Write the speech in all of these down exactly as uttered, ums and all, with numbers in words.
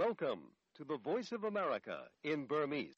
Welcome to the Voice of America in Burmese.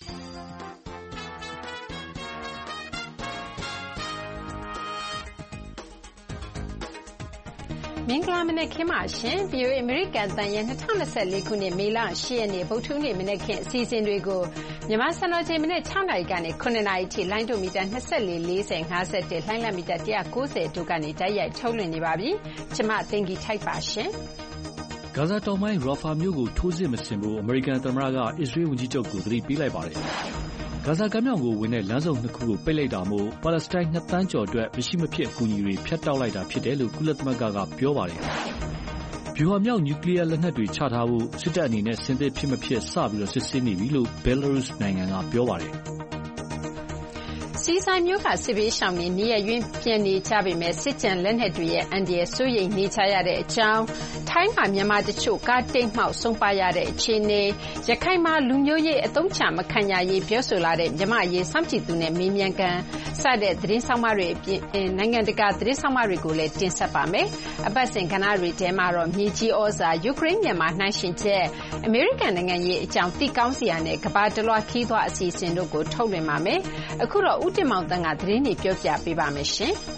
မင်္ဂလာမနက်ခင်းပါရှင် ဗွီအိုအေ အမေရိကန်အသံရဲ့၂၀၂၄ခုနှစ်မေလ၈ရက်နေ့ဗုဒ္ဓဟူးနေ့မနက်ခင်းအစီအစဉ်တွေကိုမြန်မာစံတော်ချိန်မနက်၆နာရီကနေ၇နာရီထိလိုင်းဒိုမီတာ၂၄ ၄၀ ၅၁လှိုင်းလမီတာ၁၉၀တို့ကနေတိုက်ရိုက်ထုတ်လွှင့်နေပါပြီ။ကျွန်မသိင်္ဂီထိုက်ပါရှင်။ဂါဇာတောင်ပိုင်းရာဖာမြို့ကိုထိုးစစ်မဆင်ဖို့အမေရိကန်သမ္မတကအစ္စရေးဝန်ကြီးချုပ်ကိုသတိပေးလိုက်ပါတယ်။ဂါဇာကမ်းမြောင်ကိုဝင်တဲ့လမ်းစုံနှစ်ခုကိုပိတ်လိုက်တာမို့ပါလက်စတိုင်းနှစ်သန်းကျော်အတွက်မရှိမဖြစ်အကူအညီတွေဖြတ်တောက်လိုက်တာဖြစ်တယ်လို့ကုလသမဂ္ဂကပြောပါတယ်။ဗျူဟာမြောက်နျူကလ িয়ার လက်နက်တွေချထားဖို့စစ်တပ်အနေနဲ့စဉ်သစ်ဖြစ်မဖြစ်စပြီးစစ်ဆေးနေပြီလို့ဘယ်လာရုစ်နိုင်ငံကပြောပါတယ်။စီဆိုင်မျိုးကစစ်ဘေးရှောင်တွေနေရရွင်းပြန်နေကြပေမဲ့စစ်ကြံလက်နက်တွေရဲ့အန်ဒီရဲ့စိုးရိမ်နေကြရတဲ့အကြောင်းထိုင်းမှာမြန်မာတချို့ကားတိတ်မှောက်ဆုံးပါရတဲ့အခြေအနေရခိုင်မှာလူမျိုးရေးအသုံးချမခံရရေးပြောဆိုလာတဲ့မြန်မာရေးစောင့်ကြည့်သူနဲ့မေးမြန်းကန်စတဲ့သတင်းဆောင်မတွေအပြင်နိုင်ငံတကာသတင်းဆောင်မတွေကိုလည်းတင်ဆက်ပါမယ်။အပတ်စဉ်ကဏ္ဍတွေထဲမှာတော့မြေကြီးဩဇာယူကရိန်းမြန်မာနှိုင်းယှဉ်ချက်အမေရိကန်နိုင်ငံရေးအကြောင်းသိကောင်းစရာနဲ့ကမ္ဘာတလွှားခီးသွွားအစီအစဉ်တို့ကိုထုတ်လွှင့်ပါမယ်။အခုတော့ဦးတင်မောင်တန်းကသတင်းတွေပြောပြပေးပါမယ်ရှင်။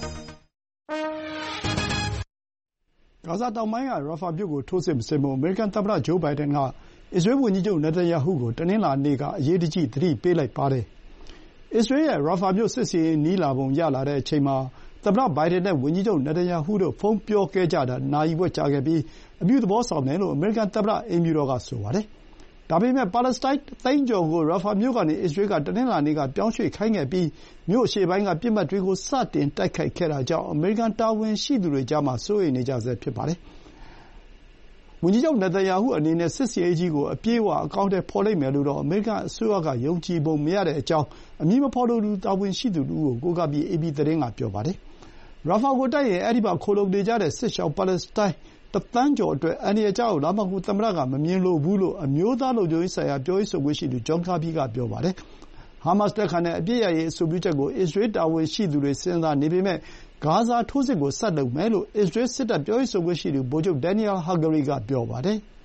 ဂါဇာတောင်ပိုင်းကရာဖာမြို့ကိုထိုးစစ်မဆင်ဖို့အမေရိကန်သမ္မတဂျိုးဘိုင်ဒန်ကအစ္စရေးဝန်ကြီးချုပ်နေတန်ယာဟုကိုတနင်္လာနေ့ကအရေးတကြီးသတိပေးလိုက်ပါတယ်။အစ္စရေးရဲ့ရာဖာမြို့စစ်ဆင်ရေးနီးလာပုံရလာတဲ့အချိန်မှာသမ္မတဘိုင်ဒန်နဲ့ဝန်ကြီးချုပ်နေတန်ယာဟုတို့ဖုန်းပြောခဲ့ကြတာနာရီဝက်ကြာခဲ့ပြီးအပြုသဘောဆောင်တယ်လို့အမေရိကန်သမ္မတအိမ်ဖြူတော်ကဆိုပါတယ်။ဒါပေမဲ့ပါလက်စတိုင်းတသိန်းကျော်ကိုရာဖာမြို့ကနေအစ္စရေးကတနင်္လာနေ့ကပြောင်းရွှေ့ခိုင်းခဲ့ပြီးမြို့အရှေ့ပိုင်းကပစ်မှတ်တွေကိုစတင်တိုက်ခိုက်ခဲ့တာကြောင့်အမေရိကန်တာဝန်ရှိသူတွေကြားမှာစိုးရိမ်နေကြဆဲဖြစ်ပါတယ်။ဝန်ကြီးချုပ်နေတန်ယာဟုအနေနဲ့စစ်ဆင်ရေးကြီးကိုအပြည့်အဝအကောင်အထည်ဖော်လိမ့်မယ်လို့တော့အမေရိကန်အစိုးရကယုံကြည်ပုံမရတဲ့အကြောင်းအမည်မဖော်လိုသူတာဝန်ရှိသူတဦးကိုကိုးကားပြီးအေပီသတင်းကပြောပါတယ်။ရာဖာကိုတိုက်ရင်အဲဒီမှာခိုလှုံနေကြတဲ့စစ်ရှောင်ပါလက်စတိုင်းတသန်းကျော်အတွက်အန္တရာယ်ကျရောက်လာမှာကိုသမ္မတကမမြင်လိုဘူးလို့အမျိုးသားလုံခြုံရေးဆိုင်ရာပြောရေးဆိုခွင့်ရှိသူဂျွန်ကာဘီကပြောပါတယ်။ဟာမတ်စ်လက်ခံတဲ့အပစ်ရပ်ရေးအဆိုပြုချက်ကိုအစ္စရေးတာဝန်ရှိသူတွေစဉ်းစားနေပေမဲ့ဂါဇာထိုးစစ်ကိုဆက်လုပ်မယ်လို့အစ္စရေးစစ်တပ်ပြောရေးဆိုခွင့်ရှိသူဗိုလ်ချုပ်ဒန်နီယယ်ဟာဂရီကပြောပါတယ်။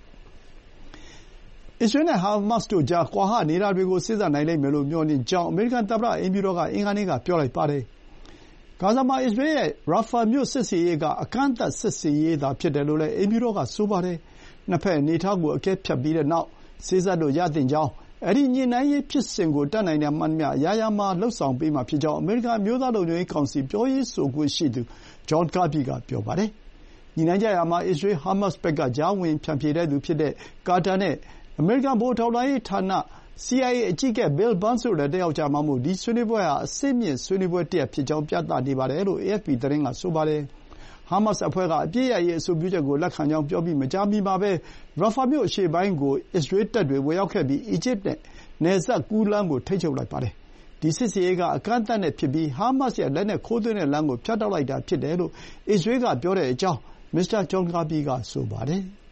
အစ္စရေးနဲ့ဟာမတ်စ်တို့ကြားကွာဟနေတာတွေကိုစေ့စပ်နိုင်လိမ့်မယ်လို့မျှော်လင့်ကြောင်းအမေရိကန်သမ္မတအိမ်ဖြူတော်ကအင်္ဂါနေ့ကပြောလိုက်ပါတယ်။ဂါဇာမှာအစ္စရေးရဲ့ရာဖာမြို့စစ်ဆင်ရေးကအကန့်အသတ်စစ်ဆင်ရေးသာဖြစ်တယ်လို့လည်းအိမ်ဖြူတော်ကဆိုပါတယ်။နှစ်ဘက်အနေအထားကိုအကဲဖြတ်ပြီးတဲ့နောက်စေ့စပ်လို့ရသင့်ကြောင်းအဲဒီညှိနှိုင်းရေးဖြစ်စဉ်ကိုတတ်နိုင်တဲ့မှန်သမျှအရာရာမှာလုပ်ဆောင်ပေးမှာဖြစ်ကြောင်းအမေရိကန်အမျိုးသားလုံခြုံရေးကောင်စီပြောရေးဆိုခွင့်ရှိသူဂျွန်ကာဘီကပြောပါတယ်။ညှိနှိုင်းကြရာမှာအစ္စရေးဟာမတ်စ်ဘက်ကကြားဝင်ဖြန့်ဖြေတဲ့သူဖြစ်တဲ့ကာတာနဲ့အမေရိကန်ဗဟိုထောက်လှမ်းရေးဌာနစီအိုင်အေ အကြီးအကဲ Bill Burns တို့လည်းတက်ရောက်ကြမှာမို့ဒီဆွေးနွေးပွဲဟာအဆင့်မြင့်ဆွေးနွေးပွဲတရပ်ဖြစ်ကြောင်းပြသနေပါတယ်လို့ အေအက်ဖ်ပီ သတင်းကဆိုပါတယ်။ဟာမတ်စ်အဖွဲ့ကအပစ်ရပ်ရေးအဆိုပြုချက်ကိုလက်ခံကြောင်းပြောပြီးမကြာမီမှာပဲရာဖာမြို့အရှေ့ပိုင်းကိုအစ္စရေးတပ်တွေဝင်ရောက်ခဲ့ပြီးအီဂျစ်နဲ့နယ်စပ်ကူးလမ်းကိုထိန်းချုပ်လိုက်ပါတယ်။ဒီစစ်ဆင်ရေးကအကန့်အသတ်နဲ့ဖြစ်ပြီးဟာမတ်စ်ရဲ့လက်နက်ခိုးသွင်းတဲ့လမ်းကိုဖြတ်တောက်လိုက်တာဖြစ်တယ်လို့အစ္စရေးကပြောတဲ့အကြောင်းမစ္စတာဂျွန်ကာဘီကဆိုပါတယ်။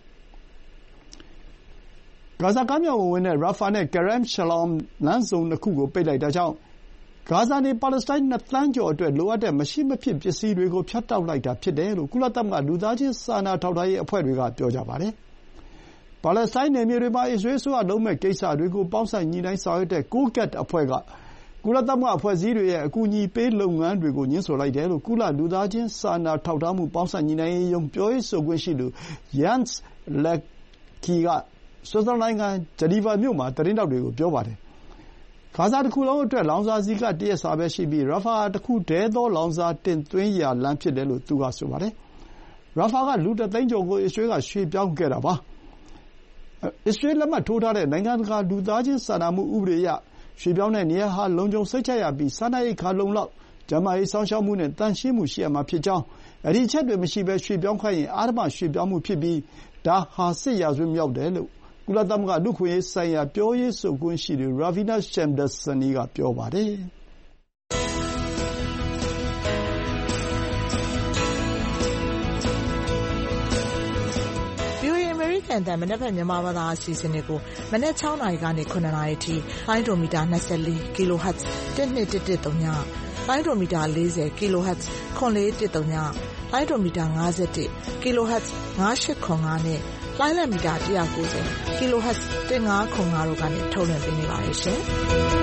ဂါဇာကမ်းမြောင်ကိုဝင်တဲ့ရာဖာနဲ့ကရမ်ရှလောမ်လမ်းစုံနှစ်ခုကိုပိတ်လိုက်တာကြောင့်ဂါဇာနေပါလက်စတိုင်းနှစ်သန်းကျော်အတွက်လိုအပ်တဲ့မရှိမဖြစ်ပစ္စည်းတွေကိုဖြတ်တောက်လိုက်တာဖြစ်တယ်လို့ကုလသမဂ္ဂလူသားချင်းစာနာထောက်ထားရေးအဖွဲ့တွေကပြောကြပါတယ်။ပါလက်စတိုင်းနယ်မြေတွေမှာအစ္စရေးအစိုးရလုပ်မဲ့ကိစ္စတွေကိုပေါင်းစပ်ညှိနှိုင်းဆောင်ရွက်တဲ့ကိုကတ်အဖွဲ့ကကုလသမဂ္ဂအဖွဲ့အစည်းတွေရဲ့အကူအညီပေးလုပ်ငန်းတွေကိုငြင်းဆိုလိုက်တယ်လို့ကုလလူသားချင်းစာနာထောက်ထားမှုပေါင်းစပ်ညှိနှိုင်းရေးရုံးပြောရေးဆိုခွင့်ရှိသူယန်စ်လက်ကီကဆွစ်ဇာလန်နိုင်ငံဂျနီဗာမြို့မှာသတင်းထောက်တွေကိုပြောပါတယ်။ဂါဇာတခုလုံးအတွက်လောင်စာဆီကတရက်စာပဲရှိပြီးရာဖာတခုတည်းသောလောင်စာတင်သွင်းရာလမ်းဖြစ်တယ်လို့သူကဆိုပါတယ်။ရာဖာကလူတသိန်းကျော်ကိုအစ္စရေးကရွှေ့ပြောင်းခဲ့တာပါ။အစ္စရေးလက်မှတ်ထိုးထားတဲ့နိုင်ငံတကာလူသားချင်းစာနာမှုဥပဒေအရရွှေ့ပြောင်းတဲ့နေရာဟာလုံခြုံစိတ်ချရပြီးစားနပ်ရိက္ခာလုံလောက်ကျန်းမာရေးစောင့်ရှောက်မှုနဲ့သန့်ရှင်းမှုရှိရမှာဖြစ်ကြောင်းအဲဒီအချက်တွေမရှိဘဲရွှေ့ပြောင်းခိုင်းရင်အဓမ္မရွှေ့ပြောင်းမှုဖြစ်ပြီးဒါဟာစစ်ရာဇဝတ်မြောက်တယ်လို့ကုလသမဂ္ဂလူ့အခွင့်အရေးဆိုင်ရာပြောရေးဆိုခွင့်ရှိသူရာဗီနာရှမ်ဒါဆနီကပြောပါတယ်။အသံမနက်ဖြန်မြန်မာဘာသာအစီအစဉ်တွေကိုမနက်၆နာရီကနေ၇နာရီထိလိုင်းဒိုမီတာ၂၄ kHz တစ်နှစ်တစ်တစ်သုံးညလိုင်းဒိုမီတာ၄၀ kHz ခွန်လေးတစ်သုံးညလိုင်းဒိုမီတာ၅၁ kHz ၅၈ခွန်၅နဲ့လိုင်းလံမီတာone ninety ကီလိုဟတ်ဇ်one five zero fiveတို့ကနေထုတ်လွှင့်ပေးနေပါတယ်ရှင်။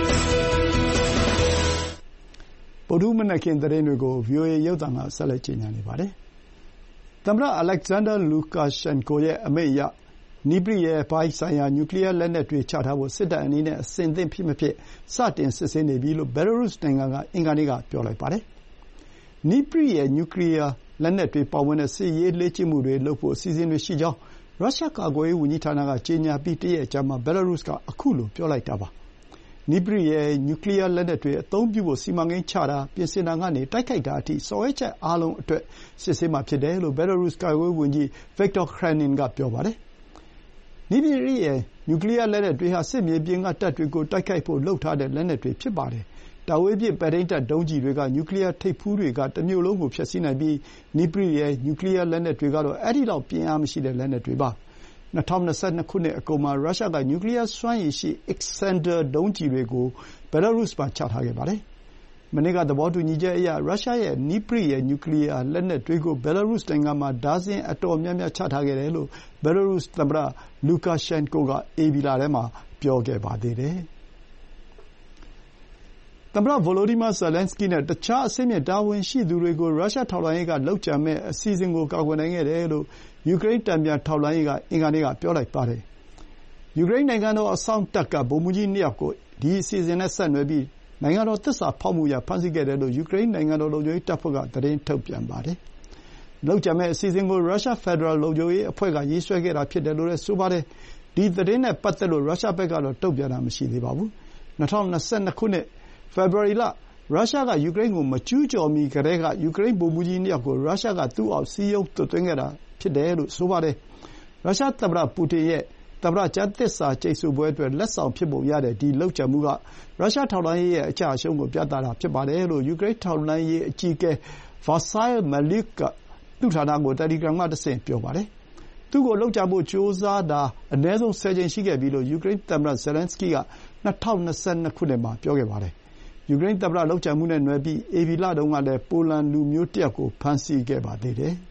ဗုဒ္ဓမနက်ခင်းသတင်းတွေကို ဗွီအိုအေ ရုပ်သံကဆက်လက်ကြေညာနေပါတယ်။သမ္မတ Alexander Lukashenko ရဲ့အမိန့်အရနိပရိယာယ်ပိုင်းဆိုင်ရာနျူကလီးယားလက်နက်တွေချထားဖို့စစ်တပ်အနေနဲ့အဆင်သင့်ဖြစ်မဖြစ်စတင်စစ်ဆေးနေပြီလို့ Belarus နိုင်ငံကအင်္ဂါနေ့ကပြောလိုက်ပါတယ်။နိပရိယာယ်နျူကလီးယားလက်နက်တွေပါဝင်တဲ့စစ်ရေးလေ့ကျင့်မှုတွေလုပ်ဖို့အစီအစဉ်တွေရှိကြောင်းရုရှားကာကွယ်ရေးဝန်ကြီးဌာနကကြေညာပြီးတရက်အကြာမှာ Belarus ကအခုလိုပြောလိုက်တာပါ။နိပရိယာယ်နျူကလီးယားလက်နက်တွေအသုံးပြုဖို့စီမံကိန်းချတာပြင်ဆင်တာကနေတိုက်ခိုက်တာအထိဆောင်ရွက်ချက်အားလုံးအတွက်စစ်ဆေးမှာဖြစ်တယ်လို့ Belarus ကာကွယ်ရေးဝန်ကြီး Viktor Kranin ကပြောပါတယ်။နိပရိယာယ်နျူကလီးယားလက်နက်တွေဟာစစ်မြေပြင်ကတပ်တွေကိုတိုက်ခိုက်ဖို့လုပ်ထားတဲ့လက်နက်တွေဖြစ်ပါတယ်။တာဝေးပစ်ပဲ့ထိန်းတပ်ဒုံးကျည်တွေကနျူကလီးယားထိပ်ဖူးတွေကတမြို့လုံးကိုဖျက်ဆီးနိုင်ပြီးနိပရိယာယ်နျူကလီးယားလက်နက်တွေကတော့အဲဒီလောက်ပြင်းအားမရှိတဲ့လက်နက်တွေပါ။၂၀၂၂ ခုနှစ်အကုန်မှာရုရှားကနျူကလီးယားစွမ်းရည်ရှိ Iskander ဒုံးကျည်တွေကို Belarus မှာချထားခဲ့ပါတယ်။မနေ့ကသဘောတူညီချက်အရရုရှားရဲ့နိပရိယာယ်နျူကလီးယားလက်နက်တွေကို Belarus နိုင်ငံမှာဒါဇင်အတော်များများချထားခဲ့တယ်လို့ Belarus သမ္မတ Lukashenko ကဧပြီလထဲမှာပြောခဲ့ပါသေးတယ်။သမ္မတ Volodymyr Zelenskyy နဲ့တခြားအဆင့်မြင့်တာဝန်ရှိသူတွေကိုရုရှားထောက်လှမ်းရေးကလုပ်ကြံမယ့်အစီအစဉ်ကိုကာကွယ်နိုင်ခဲ့တယ်လို့ယူကရိန်းတန်ပြန်ထောက်လှမ်းရေးကအင်္ဂါနေ့ကပြောလိုက်ပါတယ်။ယူကရိန်းနိုင်ငံတော်အစောင့်တပ်ကဗိုလ်မှူးကြီးနှစ်ယောက်ကိုဒီအစီအစဉ်နဲ့ဆက်နွယ်ပြီးနိုင်ငံတော်သစ္စာဖောက်မှုအရဖမ်းဆီးခဲ့တယ်လို့ယူကရိန်းနိုင်ငံတော်လုံခြုံရေးတပ်ဖွဲ့ကသတင်းထုတ်ပြန်ပါတယ်။လုပ်ကြံမယ့်အစီအစဉ်ကိုရုရှားဖက်ဒရယ်လုံခြုံရေးအဖွဲ့ကရေးဆွဲခဲ့တာဖြစ်တယ်လို့လည်းဆိုပါတယ်။ဒီသတင်းနဲ့ပတ်သက်လို့ရုရှားဘက်ကတော့တုံ့ပြန်တာမရှိသေးပါဘူး။၂၀၂၂ ခုနှစ်ဖေဖော်ဝါရီလရုရှားကယူကရိန်းကိုမကျူးကျော်မီကတည်းကယူကရိန်းဗိုလ်မှူးကြီးနှစ်ယောက်ကိုရုရှားကသူ့အောက်စည်းရုံးသွတ်သွင်းခဲ့တာဖြစ်တယ်လို့ဆိုပါတယ်။ရုရှားသမ္မတပူတင်ရဲ့သမ္မတကျမ်းသစ္စာကျိန်ဆိုပွဲအတွက်လက်ဆောင်ဖြစ်ပုံရတဲ့ဒီလုပ်ကြံမှုကရုရှားထောက်လှမ်းရေးရဲ့အကျအရှုံးကိုပြသတာဖြစ်ပါတယ်လို့ယူကရိန်းထောက်လှမ်းရေးအကြီးအကဲ Vasyl Malik ကသူ့ဌာနကိုတယ်လီဂရမ်ကတဆင့်ပြောပါတယ်။သူ့ကိုလုပ်ကြံဖို့ကြိုးစားတာအနည်းဆုံးဆယ်ကြိမ်ရှိခဲ့ပြီလို့ယူကရိန်းသမ္မတ Zelenskyy က၂၀၂၂ ခုနှစ်မှာပြောခဲ့ပါတယ်။ယူကရိန်းသမ္မတလုပ်ကြံမှုနဲ့နွယ်ပြီးဧပြီလတုန်းကလည်းပိုလန်လူမျိုးတစ်ယောက်ကိုဖမ်းဆီးခဲ့ပါသေးတယ်။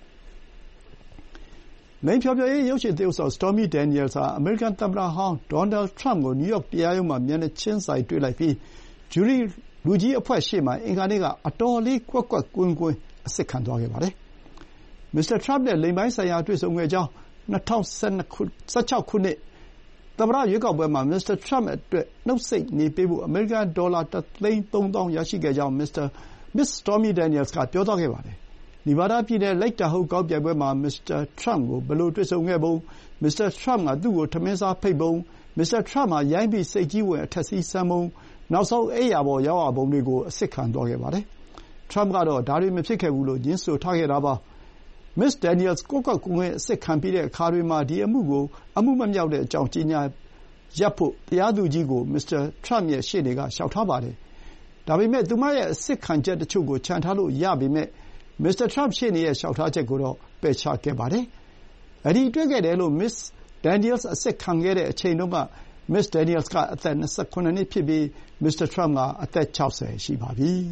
လိင်ဖျော်ဖြေရေးရုပ်ရှင်သရုပ်ဆောင် Stormy Daniels ဟာအမေရိကန်သမ္မတဟောင်း Donald Trump ကိုနယူးယောက်တရားရုံးမှာမျက်နှာချင်းဆိုင်တွေ့လိုက်ပြီးဂျူရီလူကြီးအဖွဲ့ရှေ့မှာအင်္ဂါနေ့ကအတော်လေးကွက်ကွက်ကွင်းကွင်းအစစ်ခံသွားခဲ့ပါတယ်။မစ္စတာ Trump နဲ့လိင်ပိုင်းဆိုင်ရာတွေ့ဆုံခဲ့ကြောင်း၂၀၁၆ ခုနှစ်သမ္မတရွေးကောက်ပွဲမှာမစ္စတာ Trump အတွက်နှုတ်ဆိတ်နေပေးဖို့အမေရိကန်ဒေါ်လာတစ်သိန်းသုံးသောင်းရရှိခဲ့ကြောင်းမစ္စတာ Miss Stormy Daniels ကပြောသွားခဲ့ပါတယ်။နီဗားဒါးပြည်နယ်လိတ်တာဟုတ်ကောက်ပြိုင်ပွဲမှာမစ္စတာ Trump ကိုဘယ်လိုတွေ့ဆုံခဲ့ပုံမစ္စတာ Trump ကသူ့ကိုထမင်းစားဖိတ်ပုံမစ္စတာ Trump ဟာရိုင်းပြီးစိတ်ကြီးဝင်အထက်စီးစမ်းပုံနောက်ဆုံးအိပ်ယာပေါ်ရောက်ရပုံတွေကိုအစစ်ခံသွားခဲ့ပါတယ်။ Trump ကတော့ဒါတွေမဖြစ်ခဲ့ဘူးလို့ငြင်းဆိုထားခဲ့တာပါ။ Miss Daniels ကွက်ကွက်ကွင်းကွင်းအစစ်ခံပြီးတဲ့အခါတွေမှာဒီအမှုကိုအမှုမမြောက်တဲ့အကြောင်းကြေညာရပ်ဖို့တရားသူကြီးကိုမစ္စတာ Trump ရဲ့ရှေ့နေကလျှောက်ထားပါတယ်။ဒါပေမဲ့သူမရဲ့အစစ်ခံချက်တချို့ကိုချန်ထားလို့ရပေမဲ့မစ္စတာ Trump ရှေ့နေရဲ့လျှောက်ထားချက်ကိုတော့ပယ်ချခဲ့ပါတယ်။အဲဒီတွေ့ခဲ့တယ်လို့ Miss Daniels အစစ်ခံခဲ့တဲ့အချိန်တုန်းက Miss Daniels ကအသက်၂၇ နှစ်ဖြစ်ပြီးမစ္စတာ Trump ကအသက်၆၀ရှိပါပြီ။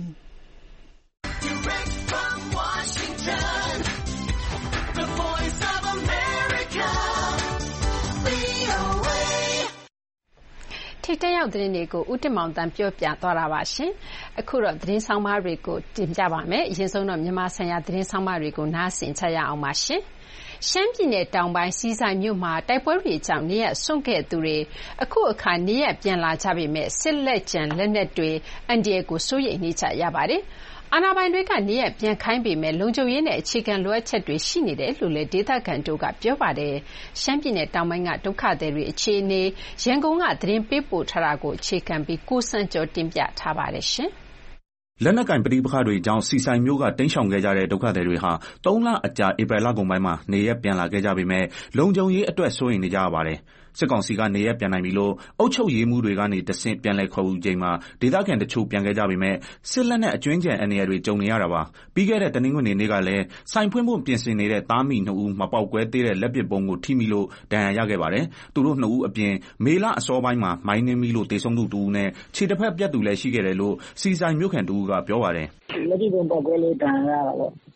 ။ထိပ်တန်းရောက်သတင်းတွေကိုဦးတင်မောင်သန်းပြောပြသွားတာပါရှင်။အခုတော့သတင်းဆောင်းပါးတွေကိုတင်ပြပါမယ်။အရင်ဆုံးတော့မြန်မာဆိုင်ရာသတင်းဆောင်းပါးတွေကိုနားဆင်ကြရအောင်ပါရှင်။ရှမ်းပြည်နယ်တောင်ပိုင်းဆီဆိုင်မြို့မှာတိုက်ပွဲတွေကြောင့်နေရပ်စွန့်ခဲ့သူတွေအခုအခါနေရပ်ပြန်လာကြပေမဲ့စစ်လက်ကျန်လက်နက်တွေအန္တရာယ်ကိုစိုးရိမ်နေကြရပါတယ်။အာဏာပိုင်တွေကနေရပ်ပြန်ခိုင်းပေမဲ့လုံခြုံရေးနဲ့အခြေခံလိုအပ်ချက်တွေရှိနေတယ်လို့လည်းဒေသခံတို့ကပြောပါတယ်။ရှမ်းပြည်နယ်တောင်ပိုင်းကဒုက္ခသည်တွေအခြေအနေရန်ကုန်ကသတင်းပေးပို့ထားတာကိုအခြေခံပြီးကိုစံကျော်တင်ပြထားပါတယ်ရှင်။လက်နက်ကိုင်ပဋိပက္ခတွေကြောင့်ဆီဆိုင်မြို့ကတိမ်းရှောင်ခဲ့ကြတဲ့ဒုက္ခသည်တွေဟာသုံးလအကြာဧပြီလကုန်ပိုင်းမှာနေရပ်ပြန်လာခဲ့ကြပေမဲ့လုံခြုံရေးအတွက်စိုးရိမ်နေကြရပါတယ်။စစ်ကောင်စီကနေရပ်ပြန်နိုင်ပြီလို့အုပ်ချုပ်ရေးမှူးတွေကနေတဆင့်ပြန်လည်ခေါ်ယူချိန်မှာဒေသခံတချို့ပြန်ခဲ့ကြပေမဲ့စစ်လက်နက်အကျွင်းကျန်အန္တရာယ်တွေကြုံနေရတာပါ။ပြီးခဲ့တဲ့တနင်္ဂနွေနေ့ကလည်းဆိုင်ဖွင့်ဖို့ပြင်ဆင်နေတဲ့သားမိနှစ်ဦးမပေါက်ကွဲသေးတဲ့လက်ပစ်ဗုံးကိုထိမိလို့ဒဏ်ရာရခဲ့ပါတယ်။သူတို့နှစ်ဦးအပြင်မေလအစောပိုင်းမှာမိုင်းနင်းမိလို့သေဆုံးသူတဦးနဲ့ခြေတစ်ဖက်ပြတ်သူလည်းရှိခဲ့တယ်လို့ဆီဆိုင်မြို့ခံတဦးကပြောပါတယ်။လက်ပစ်ဗုံးပေါက်ကွဲလို့ဒဏ်ရာရတာပေါ့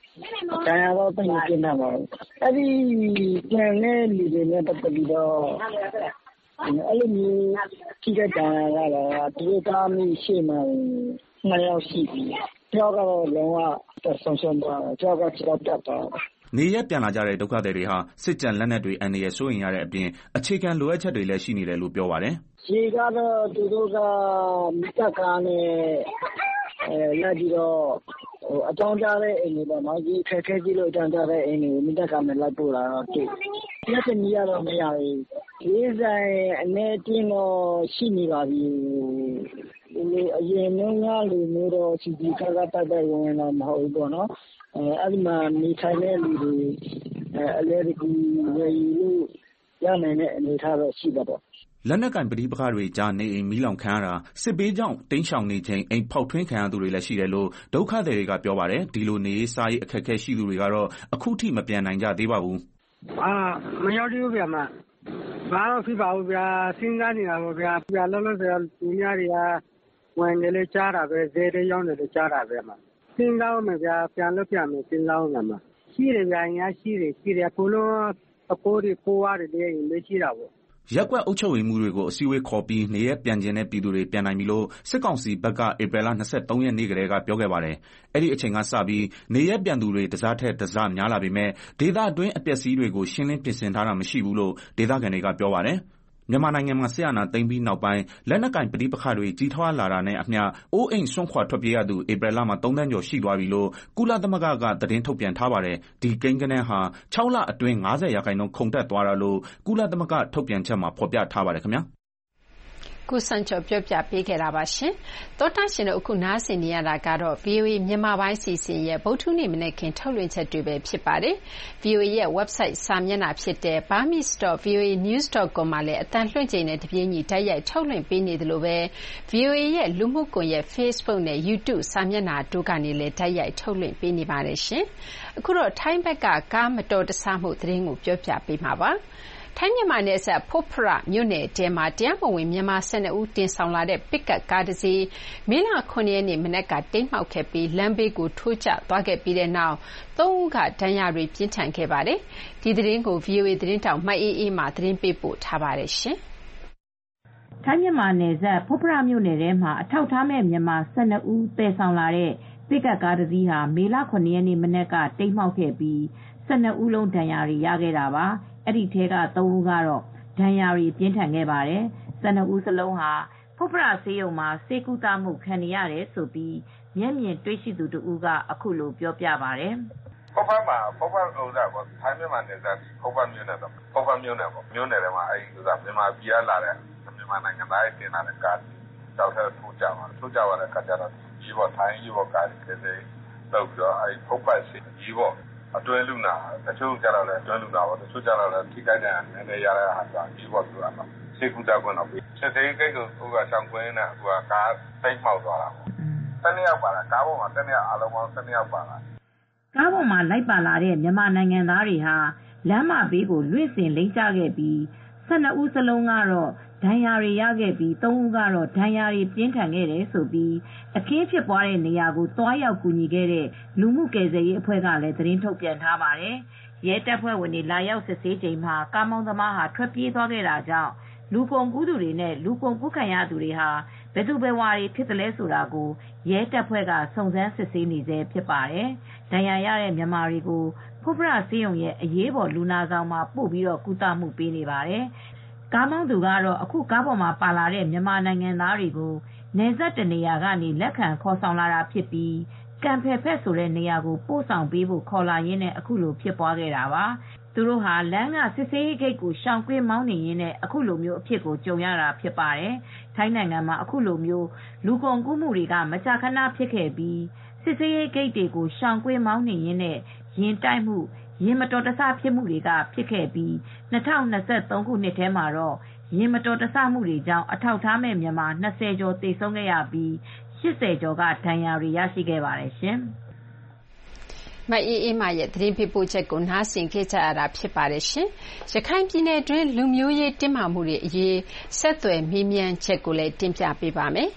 တရားတော့ပြင်ပြနေပါဘူးအဲ့ဒီပြန်နေလူတွေနဲ့ပတ်သက်ပြီးတော့အဲ့လိုမျိုးကြီးတဲ့တရားကတော့ဒီကားမျိုးရှေ့မှာနှစ်ယောက်ရှိပြီကြောက်ကတော့လုံးဝဆုံးရှုံးသွားတယ်ကြောက်ကကြောက်တတ်တော့နေရက်ပြန်လာကြတဲ့ဒုက္ခသည်တွေဟာစစ်ကြံလက်နက်တွေအန္တရာယ်စိုးရိမ်ရတဲ့အပြင်အခြေခံလိုအပ်ချက်တွေလည်းရှိနေတယ်လို့ပြောပါတယ်။ရေကတော့သူတို့ကမိသားကားနဲ့အဲလက်ပြီးတော့ဟိုအကြောင်းကြားတဲ့အိမ်တွေပေါ့နော်ဒီခက်ခဲကြီးလို့အကြောင်းကြားတဲ့အိမ်တွေမိသားကားနဲ့လိုက်ပို့လာတော့တွေ့။လက်တမီရတော့မရဘူး။ဒီဆိုင်အနေတင်းတော့ရှိနေပါပြီ။ဒီအရင်ကလူမျိုးတော့စီစီကားကတိုက်တိုက်ဝင်လာမဟုတ်ဘူးပေါ့နော်။အဲအဲ့ဒီမှာနေထိုင်တဲ့လူတွေအဲအလဲတကူဝယ်ယူလို့ရနိုင်တဲ့အနေအထားတော့ရှိတာပေါ့လက်နက်ကင်ပဋိပက္ခတွေကြားနေအိမ်မီးလောင်ခံရတာစစ်ဘေးကြောင့်တိမ်းရှောင်နေချိန်အိမ်ဖောက်ထွင်းခံရသူတွေလည်းရှိတယ်လို့ဒုက္ခသည်တွေကပြောပါတယ်ဒီလိုနေရေးစားရေးအခက်အခဲရှိသူတွေကတော့အခုထိမပြန်နိုင်ကြသေးပါဘူးအာမရောက်သေးဘူးဗျာမဘာလို့ဖြစ်ပါဘူးဗျာစဉ်းစားနေတာပေါ့ဗျာဗျာလောလောဆယ်လူများတွေကဝင်နေလေကြားတာပဲဈေးတွေရောက်နေလေကြားတာပဲမှာစဉ်းစားအောင်ဗျာပြန်လို့ပြန်မယ်စဉ်းစားအောင်မှာရှိတယ်ဗျာညာရှိတယ်ရှိတယ်ဘလို့အကိုတွေပိုးရတယ်လေမရှိတာပေါ့ရက်ကွက်အုပ်ချုပ်ရေးမှူးတွေကိုအစည်းအဝေးခေါ်ပြီးနေရက်ပြန်ကျင်တဲ့ပြည်သူတွေပြန်နိုင်ပြီလို့စစ်ကောင်စီဘက်ကဧပြီလ၂၃ရက်နေ့ကတည်းကပြောခဲ့ပါတယ်။အဲ့ဒီအချိန်ကစပြီးနေရက်ပြန်သူတွေတစားထက်တစားများလာပေမဲ့ဒေသအတွင်းအပျက်စီးတွေကိုရှင်းလင်းပြင်ဆင်ထားတာမရှိဘူးလို့ဒေသခံတွေကပြောပါတယ်။မြန်မာနိုင်ငံမှာစစ်အာဏာသိမ်းပြီးနောက်ပိုင်းလက်နက်ကင်ပဋိပက္ခတွေကြီးထွားလာတာနဲ့အမျှအိုးအိမ်စွန့်ခွာထွက်ပြေးရသူဧပြီလမှာသုံးသန်းကျော်ရှိသွားပြီလို့ကုလသမဂ္ဂကသတင်းထုတ်ပြန်ထားပါတယ်။ဒီကိန်းဂဏန်းဟာခြောက်လအတွင်း၅၀ရာခိုင်နှုန်းခုန်တက်သွားတာလို့ကုလသမဂ္ဂထုတ်ပြန်ချက်မှာဖော်ပြထားပါတယ်ခင်ဗျာ။ကိုစံကျော်ပြောပြပေးခဲ့တာပါရှင်။သောတာရှင်တို့အခုနားဆင်နေရတာကတော့ ဗွီအိုအေ မြန်မာပိုင်းစီစဉ်ရဲ့ဗုဒ္ဓဟူးနေ့မနက်ခင်းထုတ်လွှင့်ချက်တွေပဲဖြစ်ပါတယ်။ ဗွီအိုအေရဲ့ website စာမျက်နှာဖြစ်တဲ့ burmese dot v o a news dot com မှာလည်းအသံလွှင့်ချိန်နဲ့တပြေးညီတိုက်ရိုက်ထုတ်လွှင့်ပေးနေသလိုပဲ ဗွီအိုအေရဲ့လူမှုကွန်ရက် Facebook နဲ့ YouTube စာမျက်နှာတို့ကနေလည်းတိုက်ရိုက်ထုတ်လွှင့်ပေးနေပါတယ်ရှင်။အခုတော့ထိုင်းဘက်ကကားမတော်တဆမှုသတင်းကိုပြောပြပေးမှာပါ။ထိုင်းမြန်မာနယ်စပ်ဖွတ်ဖရမြို့နယ်ထဲမှာတရားမဝင်မြန်မာ၁၂ဦးတင်ဆောင်လာတဲ့ပစ်ကပ်ကားတစ်စီးမေလ၇ရက်နေ့မနက်ကတိမ်းမှောက်ခဲ့ပြီးလမ်းဘေးကိုထိုးကျသွားခဲ့ပြီးတဲ့နောက်သုံးဦးကဒဏ်ရာတွေပြင်းထန်ခဲ့ပါတယ်။ဒီသတင်းကို ဗွီအိုအေသတင်းတောက်မအေးအေးမှသတင်းပေးပို့ထားပါတယ်ရှင်။ထိုင်းမြန်မာနယ်စပ်ဖွတ်ဖရမြို့နယ်ထဲမှာအထောက်ထားမဲ့မြန်မာ၁၂ဦးတည်ဆောင်လာတဲ့ပစ်ကပ်ကားတစ်စီးဟာမေလ၇ရက်နေ့မနက်ကတိမ်းမှောက်ခဲ့ပြီး၁၂ဦးလုံးဒဏ်ရာတွေရခဲ့တာပါ။အဲ့ဒီထဲကသုံးဦးကတော့ဒဏ်ရာတွေပြင်းထန်ခဲ့ပါတယ်။၁၂ဦးစလုံးဟာဖွတ်ဖရဆေးရုံမှာဆေးကုသမှုခံနေရတယ်ဆိုပြီးမျက်မြင်တွေ့ရှိသူတဦးကအခုလိုပြောပြပါတယ်။ဖွတ်ဖရမှာဖွတ်ဖရဥစ္စာပေါ့ထိုင်းမြန်မာနယ်စပ်ဖွတ်ဖရမြို့နယ်တော့ဖွတ်ဖရမြို့နယ်ပေါ့မြို့နယ်ထဲမှာအဲ့ဒီဥစ္စာမြန်မာပြည်ကလာတဲ့မြန်မာနိုင်ငံသားတွေတင်လာတဲ့ကားတောက်ထဲထိုးကြပါထိုးကြပါတဲ့အခါကျတော့ဒီပေါ်ထိုင်းဒီပေါ်ကားတွေတွေတော့ပြီးတော့အဲ့ဖွတ်ဖရဆေးဒီပေါ်အတွင်းလူနာတချို့ကြတော့လည်းအတွင်းလူနာပေါ့တချို့ကြတော့လည်းထိခိုက်တဲ့အနေနဲ့ရတဲ့ဟာကဒီပေါ်ဆိုတာတော့စေကူတာကွန်းတော့စစ်သေးကိတ်ကိုဟိုကချောင်းကွင်းနဲ့ဟိုကကားတိတ်မှောက်သွားတာပေါ့တနေ့ရောက်ပါလားကားပေါ်မှာတနေ့အားလုံးပေါင်းတနေ့ရောက်ပါလားကားပေါ်မှာလိုက်ပါလာတဲ့မြန်မာနိုင်ငံသားတွေဟာလမ်းမဘေးကိုလွင့်စင်လိမ့်ကျခဲ့ပြီး၁၂ဦးစလုံးကတော့ဒဏ်ရာတွေရခဲ့ပြီးသုံးဦးကတော့ဒဏ်ရာတွေပြင်းထန်ခဲ့တယ်ဆိုပြီးအခင်းဖြစ်ပွားတဲ့နေရာကိုတွားရောက်ကူညီခဲ့တဲ့လူမှုကယ်ဆယ်ရေးအဖွဲ့ကလည်းသတင်းထုတ်ပြန်ထားပါတယ်။ရဲတပ်ဖွဲ့ဝင်တွေလာရောက်စစ်ဆေးချိန်မှာကားမောင်းသမားဟာထွက်ပြေးသွားခဲ့တာကြောင့်လူကုန်ကူးသူတွေနဲ့လူကုန်ကူးခံရသူတွေဟာဘယ်သူဘယ်ဝါတွေဖြစ်တယ်လဲဆိုတာကိုရဲတပ်ဖွဲ့ကစုံစမ်းစစ်ဆေးနေဆဲဖြစ်ပါတယ်။ဒဏ်ရာရတဲ့မြန်မာတွေကိုဖွတ်ဖရဆေးရုံရဲ့အရေးပေါ်လူနာဆောင်မှာပို့ပြီးတော့ကုသမှုပေးနေပါတယ်။ကားမောင်းသူကတော့အခုကားပေါ်မှာပါလာတဲ့မြန်မာနိုင်ငံသားတွေကိုနယ်စပ်တနေရာကနေလက်ခံခေါ်ဆောင်လာတာဖြစ်ပြီးကံဖယ်ဖက်ဆိုတဲ့နေရာကိုပို့ဆောင်ပေးဖို့ခေါ်လာရင်းနဲ့အခုလိုဖြစ်ပွားခဲ့တာပါ။သူတို့ဟာလမ်းကစစ်ဆေးရေးဂိတ်ကိုရှောင်ကွင်းမောင်းနေရင်းနဲ့အခုလိုမျိုးအဖြစ်ကိုကြုံရတာဖြစ်ပါတယ်။ထိုင်းနိုင်ငံမှာအခုလိုမျိုးလူကုန်ကူးမှုတွေကမကြာခဏဖြစ်ခဲ့ပြီးစစ်ဆေးရေးဂိတ်တွေကိုရှောင်ကွင်းမောင်းနေရင်းနဲ့ရင်တိုက်မှုရင်မတော်တဆဖြစ်မှုတွေကဖြစ်ခဲ့ပြီး၂၀၂၃ခုနှစ်ထဲမှာတော့ရင်မတော်တဆမှုတွေကြောင့်အထောက်ထားမဲ့မြန်မာ၂၀ကျော်သေဆုံးခဲ့ရပြီး၈၀ကျော်ကဒဏ်ရာတွေရရှိခဲ့ပါတယ်ရှင်။မအေးအေးမရဲ့သတင်းပေးပို့ချက်ကိုနားဆင်ခဲ့ကြရတာဖြစ်ပါတယ်ရှင်။ရခိုင်ပြည်နယ်တွင်းလူမျိုးရေးတင်းမာမှုတွေအရေးဆက်သွယ်မေးမြန်းချက်ကိုလည်းတင်ပြပေးပါမယ်။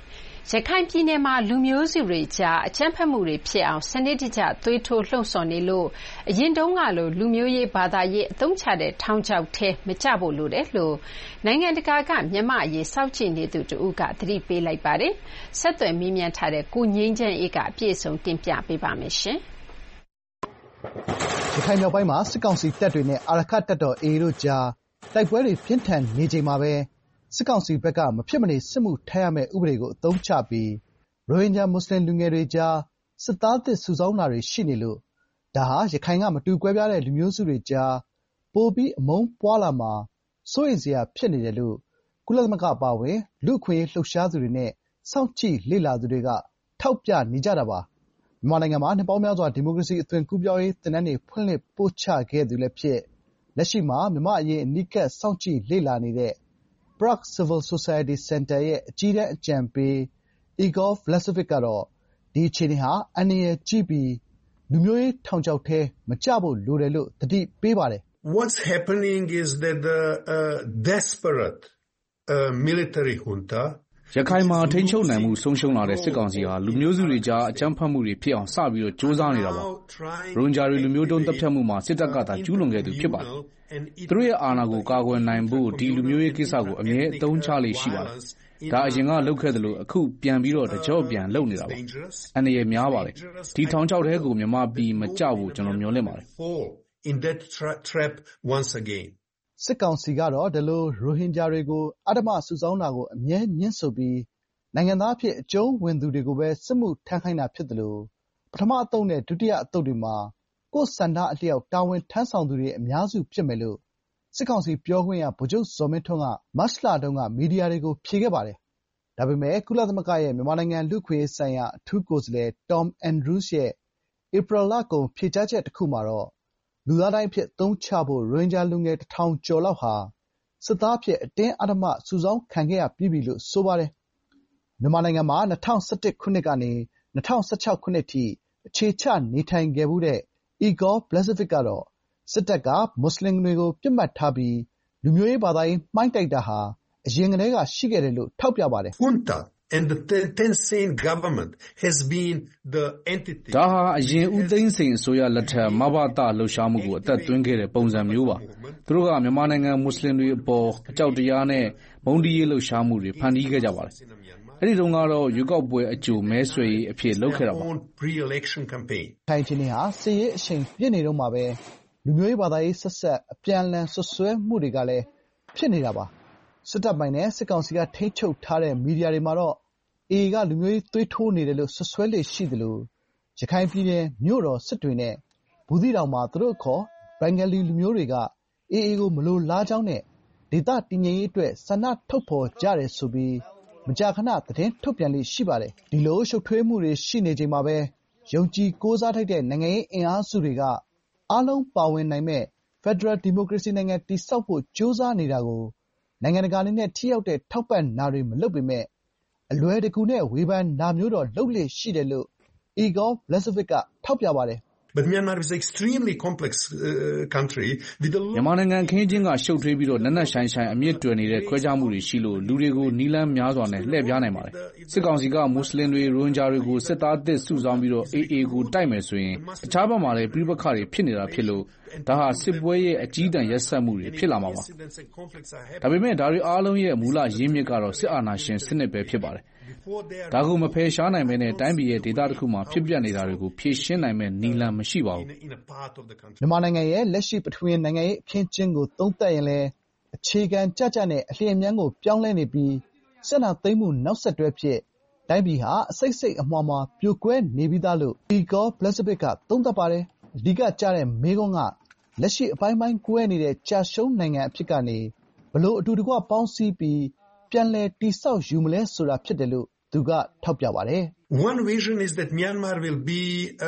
ရခိုင်ပြည်နယ်မှာလူမျိုးစုတွေကြားအကြမ်းဖက်မှုတွေဖြစ်အောင်စနစ်တကျသွေးထိုးလှုံ့ဆော်နေလို့အရင်တုန်းကလိုလူမျိုးရေးဘာသာရေးအသုံးချတဲ့ထောင်ချောက်ထဲမကျဖို့လိုတယ်လို့နိုင်ငံတကာကမြန်မာအရေးစောင့်ကြည့်နေသူတဦးကသတိပေးလိုက်ပါတယ်။ဆက်သွယ်မေးမြန်းထားတဲ့ကိုငိမ့်ချမ်းအေးကအပြည့်အစုံတင်ပြပေးပါမယ်ရှင်။ရခိုင်မြောက်ပိုင်းမှာစစ်ကောင်စီတပ်တွေနဲ့အာရက္ခတပ်တော် အေအေ တို့ကြားတိုက်ပွဲတွေပြင်းထန်နေချိန်မှာပဲစစ်ကောင်စီဘက်ကမဖြစ်မနေစစ်မှုထမ်းရမယ့်ဥပဒေကိုအသုံးချပြီးရိုဟင်ဂျာမွတ်ဆလင်လူငယ်တွေကြားစစ်သားသစ်စုဆောင်းတာတွေရှိနေလို့ဒါဟာရခိုင်ကမတူကွဲပြားတဲ့လူမျိုးစုတွေကြားပိုပြီးအမုန်းပွားလာမှာစိုးရိမ်စရာဖြစ်နေတယ်လို့ကုလသမဂ္ဂအပါအဝင်လူ့အခွင့်အရေးလှုပ်ရှားသူတွေနဲ့စောင့်ကြည့်လေ့လာသူတွေကထောက်ပြနေကြတာပါ။မြန်မာနိုင်ငံမှာနှစ်ပေါင်းများစွာဒီမိုကရေစီအသွင်ကူးပြောင်းရေးသင်တန်းတွေဖွင့်လှစ်ပို့ချခဲ့သူလည်းဖြစ်လက်ရှိမှာမြန်မာ့အရေးအနီးကပ်စောင့်ကြည့်လေ့လာနေတဲ့ Prague Civil Society Center ရဲ့အကြီးတန်းအကြံပေး Igor Vlasovic ကတော့ဒီအခြေအနေဟာအန္တရာယ်ကြီးပြီးလူမျိုးရေးထောင်ချောက်ထဲမကျဖို့လိုတယ်လို့သတိပေးပါတယ်။ What's happening is that the uh, desperate uh, military junta ရခိုင်မှာထိန်းချုပ်နိုင်မှုဆုံးရှုံးလာတဲ့စစ်ကောင်စီဟာလူမျိုးစုတွေကြားအကြမ်းဖက်မှုတွေဖြစ်အောင်စပြီးတော့ကြိုးစားနေတာပါ။ရိုဟင်ဂျာတွေလူမျိုးတုံးတပ်ဖြတ်မှုမှာစစ်တပ်ကသာကျူးလွန်ခဲ့သူဖြစ်ပါတယ်။သူတို့ရဲ့အာဏာကိုကာကွယ်နိုင်ဖို့ဒီလူမျိုးရေးကိစ္စကိုအမြဲအသုံးချလေ့ရှိပါတယ်။ဒါအရင်ကလုပ်ခဲ့သလိုအခုပြန်ပြီးတော့တကြော့ပြန်လုပ်နေတာပါ။အန္တရာယ်များပါတယ်။ဒီထောင်ချောက်ထဲကိုမြန်မာပြည်မကျဘူးကျွန်တော်မျှော်လင့်ပါတယ်။ in that tra- trap once again စစ်ကောင်စီကတော့ဒီလိုရိုဟင်ဂျာတွေကိုအဓမ္မစုဆောင်းတာကိုအမြဲညှင်းဆိုပြီးနိုင်ငံသားအဖြစ်အကျုံးဝင်သူတွေကိုပဲစစ်မှုထမ်းခိုင်းတာဖြစ်တယ်လို့ပထမအသုတ်နဲ့ဒုတိယအသုတ်တွေမှာကိုယ်စန္ဒအလျောက်တာဝန်ထမ်းဆောင်သူတွေအများစုဖြစ်မယ်လို့စစ်ကောင်စီပြောခွင့်ရဗိုလ်ချုပ်ဇော်မင်းထွန်းကမတ်လတုန်းကမီဒီယာတွေကိုဖြေခဲ့ပါတယ်။ဒါပေမဲ့ကုလသမဂ္ဂရဲ့မြန်မာနိုင်ငံလူ့အခွင့်အရေးဆိုင်ရာအထူးကိုယ်စားလှယ် Tom Andrews ရဲ့ဧပြီလကုန်ဖြေကြားချက်တစ်ခုမှာတော့လူသားတိုင်းအဖြစ်အသုံးချဖို့ရိုဟင်ဂျာလူငယ်တစ်ထောင်ကျော်လောက်ဟာစစ်သားအဖြစ်အတင်းအဓမ္မစုဆောင်းခံခဲ့ရပြီးပြီလို့ဆိုပါတယ်။မြန်မာနိုင်ငံမှာ၂၀၁၁ခုနှစ်ကနေ၂၀၁၆ခုနှစ်ထိအခြေချနေထိုင်ခဲ့ဖူးတဲ့ Igor Vlasovic ကတော့စစ်တပ်ကမွတ်ဆလင်တွေကိုပစ်မှတ်ထားပြီးလူမျိုးရေးဘာသာရေးမှိုင်းတိုက်တာဟာအရင်ကတည်းကရှိခဲ့တယ်လို့ထောက်ပြပါတယ်။ Junta and the Thein government has been the entity ဒါဟာအရင်ဦးသိန်းစိန်အစိုးရလက်ထက်မဘသလှုပ်ရှားမှုကိုအသက်သွင်းခဲ့တဲ့ပုံစံမျိုးပါသူတို့ကမြန်မာနိုင်ငံမွတ်ဆလင်တွေအပေါ်အကြောက်တရားနဲ့မုန်းတီးရေးလှုပ်ရှားမှုတွေဖန်တီးခဲ့ကြပါတယ်အဲ့ဒီတုန်းကတော့ရွေးကောက်ပွဲအကြိုမဲဆွယ်ရေးအဖြစ်လုပ်ခဲ့တာပါ pre-election campaign ထိုင်ချင်းဟာစစ်ရေးအရှိန်ပြည့်နေတော့မှာပဲလူမျိုးရေးဘာသာရေးဆက်ဆက်အပြန်အလှန်ဆွဆွဲမှုတွေကလည်းဖြစ်နေတာပါစစ်တပ်ပိုင်းနဲ့စစ်ကောင်စီကထိန်းချုပ်ထားတဲ့မီဒီယာတွေမှာတော့အေအေကလူမျိုးရေးသွေးထိုးနေတယ်လို့ဆွဆွဲလေရှိသလိုရခိုင်ပြည်နယ်မြို့တော်စစ်တွေနဲ့ဘူးသီးတောင်မှာသူတို့ခေါ်ဘင်္ဂလီလူမျိုးတွေကအေအေကိုမလိုလားကြောင်းနဲ့ဒေသတည်ငြိမ်ရေးအတွက်ဆန္ဒထုတ်ဖော်ကြတယ်ဆိုပြီးမကြာခဏသတင်းထုတ်ပြန်လေရှိပါတယ်ဒီလိုရှုပ်ထွေးမှုတွေရှိနေချိန်မှာပဲယုံကြည်ကိုးစားထိုက်တဲ့နိုင်ငံရေးအင်အားစုတွေကအားလုံးပါဝင်နိုင်မဲ့ဖက်ဒရယ်ဒီမိုကရေစီနိုင်ငံတည်ဆောက်ဖို့ကြိုးစားနေတာကိုနိုင်ငံတကာအနေနဲ့ထိရောက်တဲ့ထောက်ပံ့နာတွေမလုပ်ပေမဲ့အလွယ်တကူနဲ့ဝေဖန်နာမျိုးတော့လုပ်လေရှိတယ်လို့ Igor Vlasovic ကထောက်ပြပါတယ် But Myanmar is an extremely complex uh, country with a lot မြန်မာနိုင်ငံခင်းချင်းကရှုပ်ထွေးပြီးတော့နက်နက်ရှိုင်းရှိုင်းအမြင့်တွယ်နေတဲ့ခွဲခြားမှုတွေရှိလို့လူတွေကိုနီလန်းများစွာနဲ့လှည့်ပြားနိုင်ပါတယ်စစ်ကောင်စီကမွတ်စလင်တွေရိုဟင်ဂျာတွေကိုစစ်သားအသစ်စုဆောင်းပြီးတော့အေအေကိုတိုက်မယ်ဆိုရင်အခြားဘက်မှာလည်းပြည်ပခါတွေဖြစ်နေတာဖြစ်လို့ဒါဟာစစ်ပွဲရဲ့အကြီးတန်းရက်စက်မှုတွေဖြစ်လာမှာပါဒါပေမဲ့ဒါတွေအားလုံးရဲ့မူလရင်းမြစ်ကတော့စစ်အာဏာရှင်စနစ်ပဲဖြစ်ပါတယ်ဒါကိုမဖယ်ရှားနိုင်မဲနဲ့တိုင်းပြည်ရဲ့ဒေသတစ်ခုမှာဖြစ်ပျက်နေတာတွေကိုဖြေရှင်းနိုင်မဲ့နည်းလမ်းမရှိပါဘူးမြန်မာနိုင်ငံရဲ့လက်ရှိပထဝီနိုင်ငံရေးအခင်းကျင်းကိုသုံးသပ်ရင်လည်းအခြေခံကြကြနဲ့အလျင်အမြန်ကိုပြောင်းလဲနေပြီးစစ်အာဏာသိမ်းမှုနောက်ဆက်တွဲဖြစ်တိုင်းပြည်ဟာအစိတ်စိတ်အမွှာမှာပြိုကွဲနေပြီးသားလို့ Igor Vlasovic ကသုံးသပ်ပါတယ်အဓိကကျတဲ့မေးခွန်းကလက်ရှိအပိုင်းပိုင်းကွဲနေတဲ့ကြာရှုံးနိုင်ငံအဖြစ်ကနေဘလို့အတူတကွပေါင်းစည်းပြီးပြန်လည်တိဆောက်ယူမလဲဆိုတာဖြစ်တယ်လို့သူကထောက်ပြပါတယ် One vision is that Myanmar will be a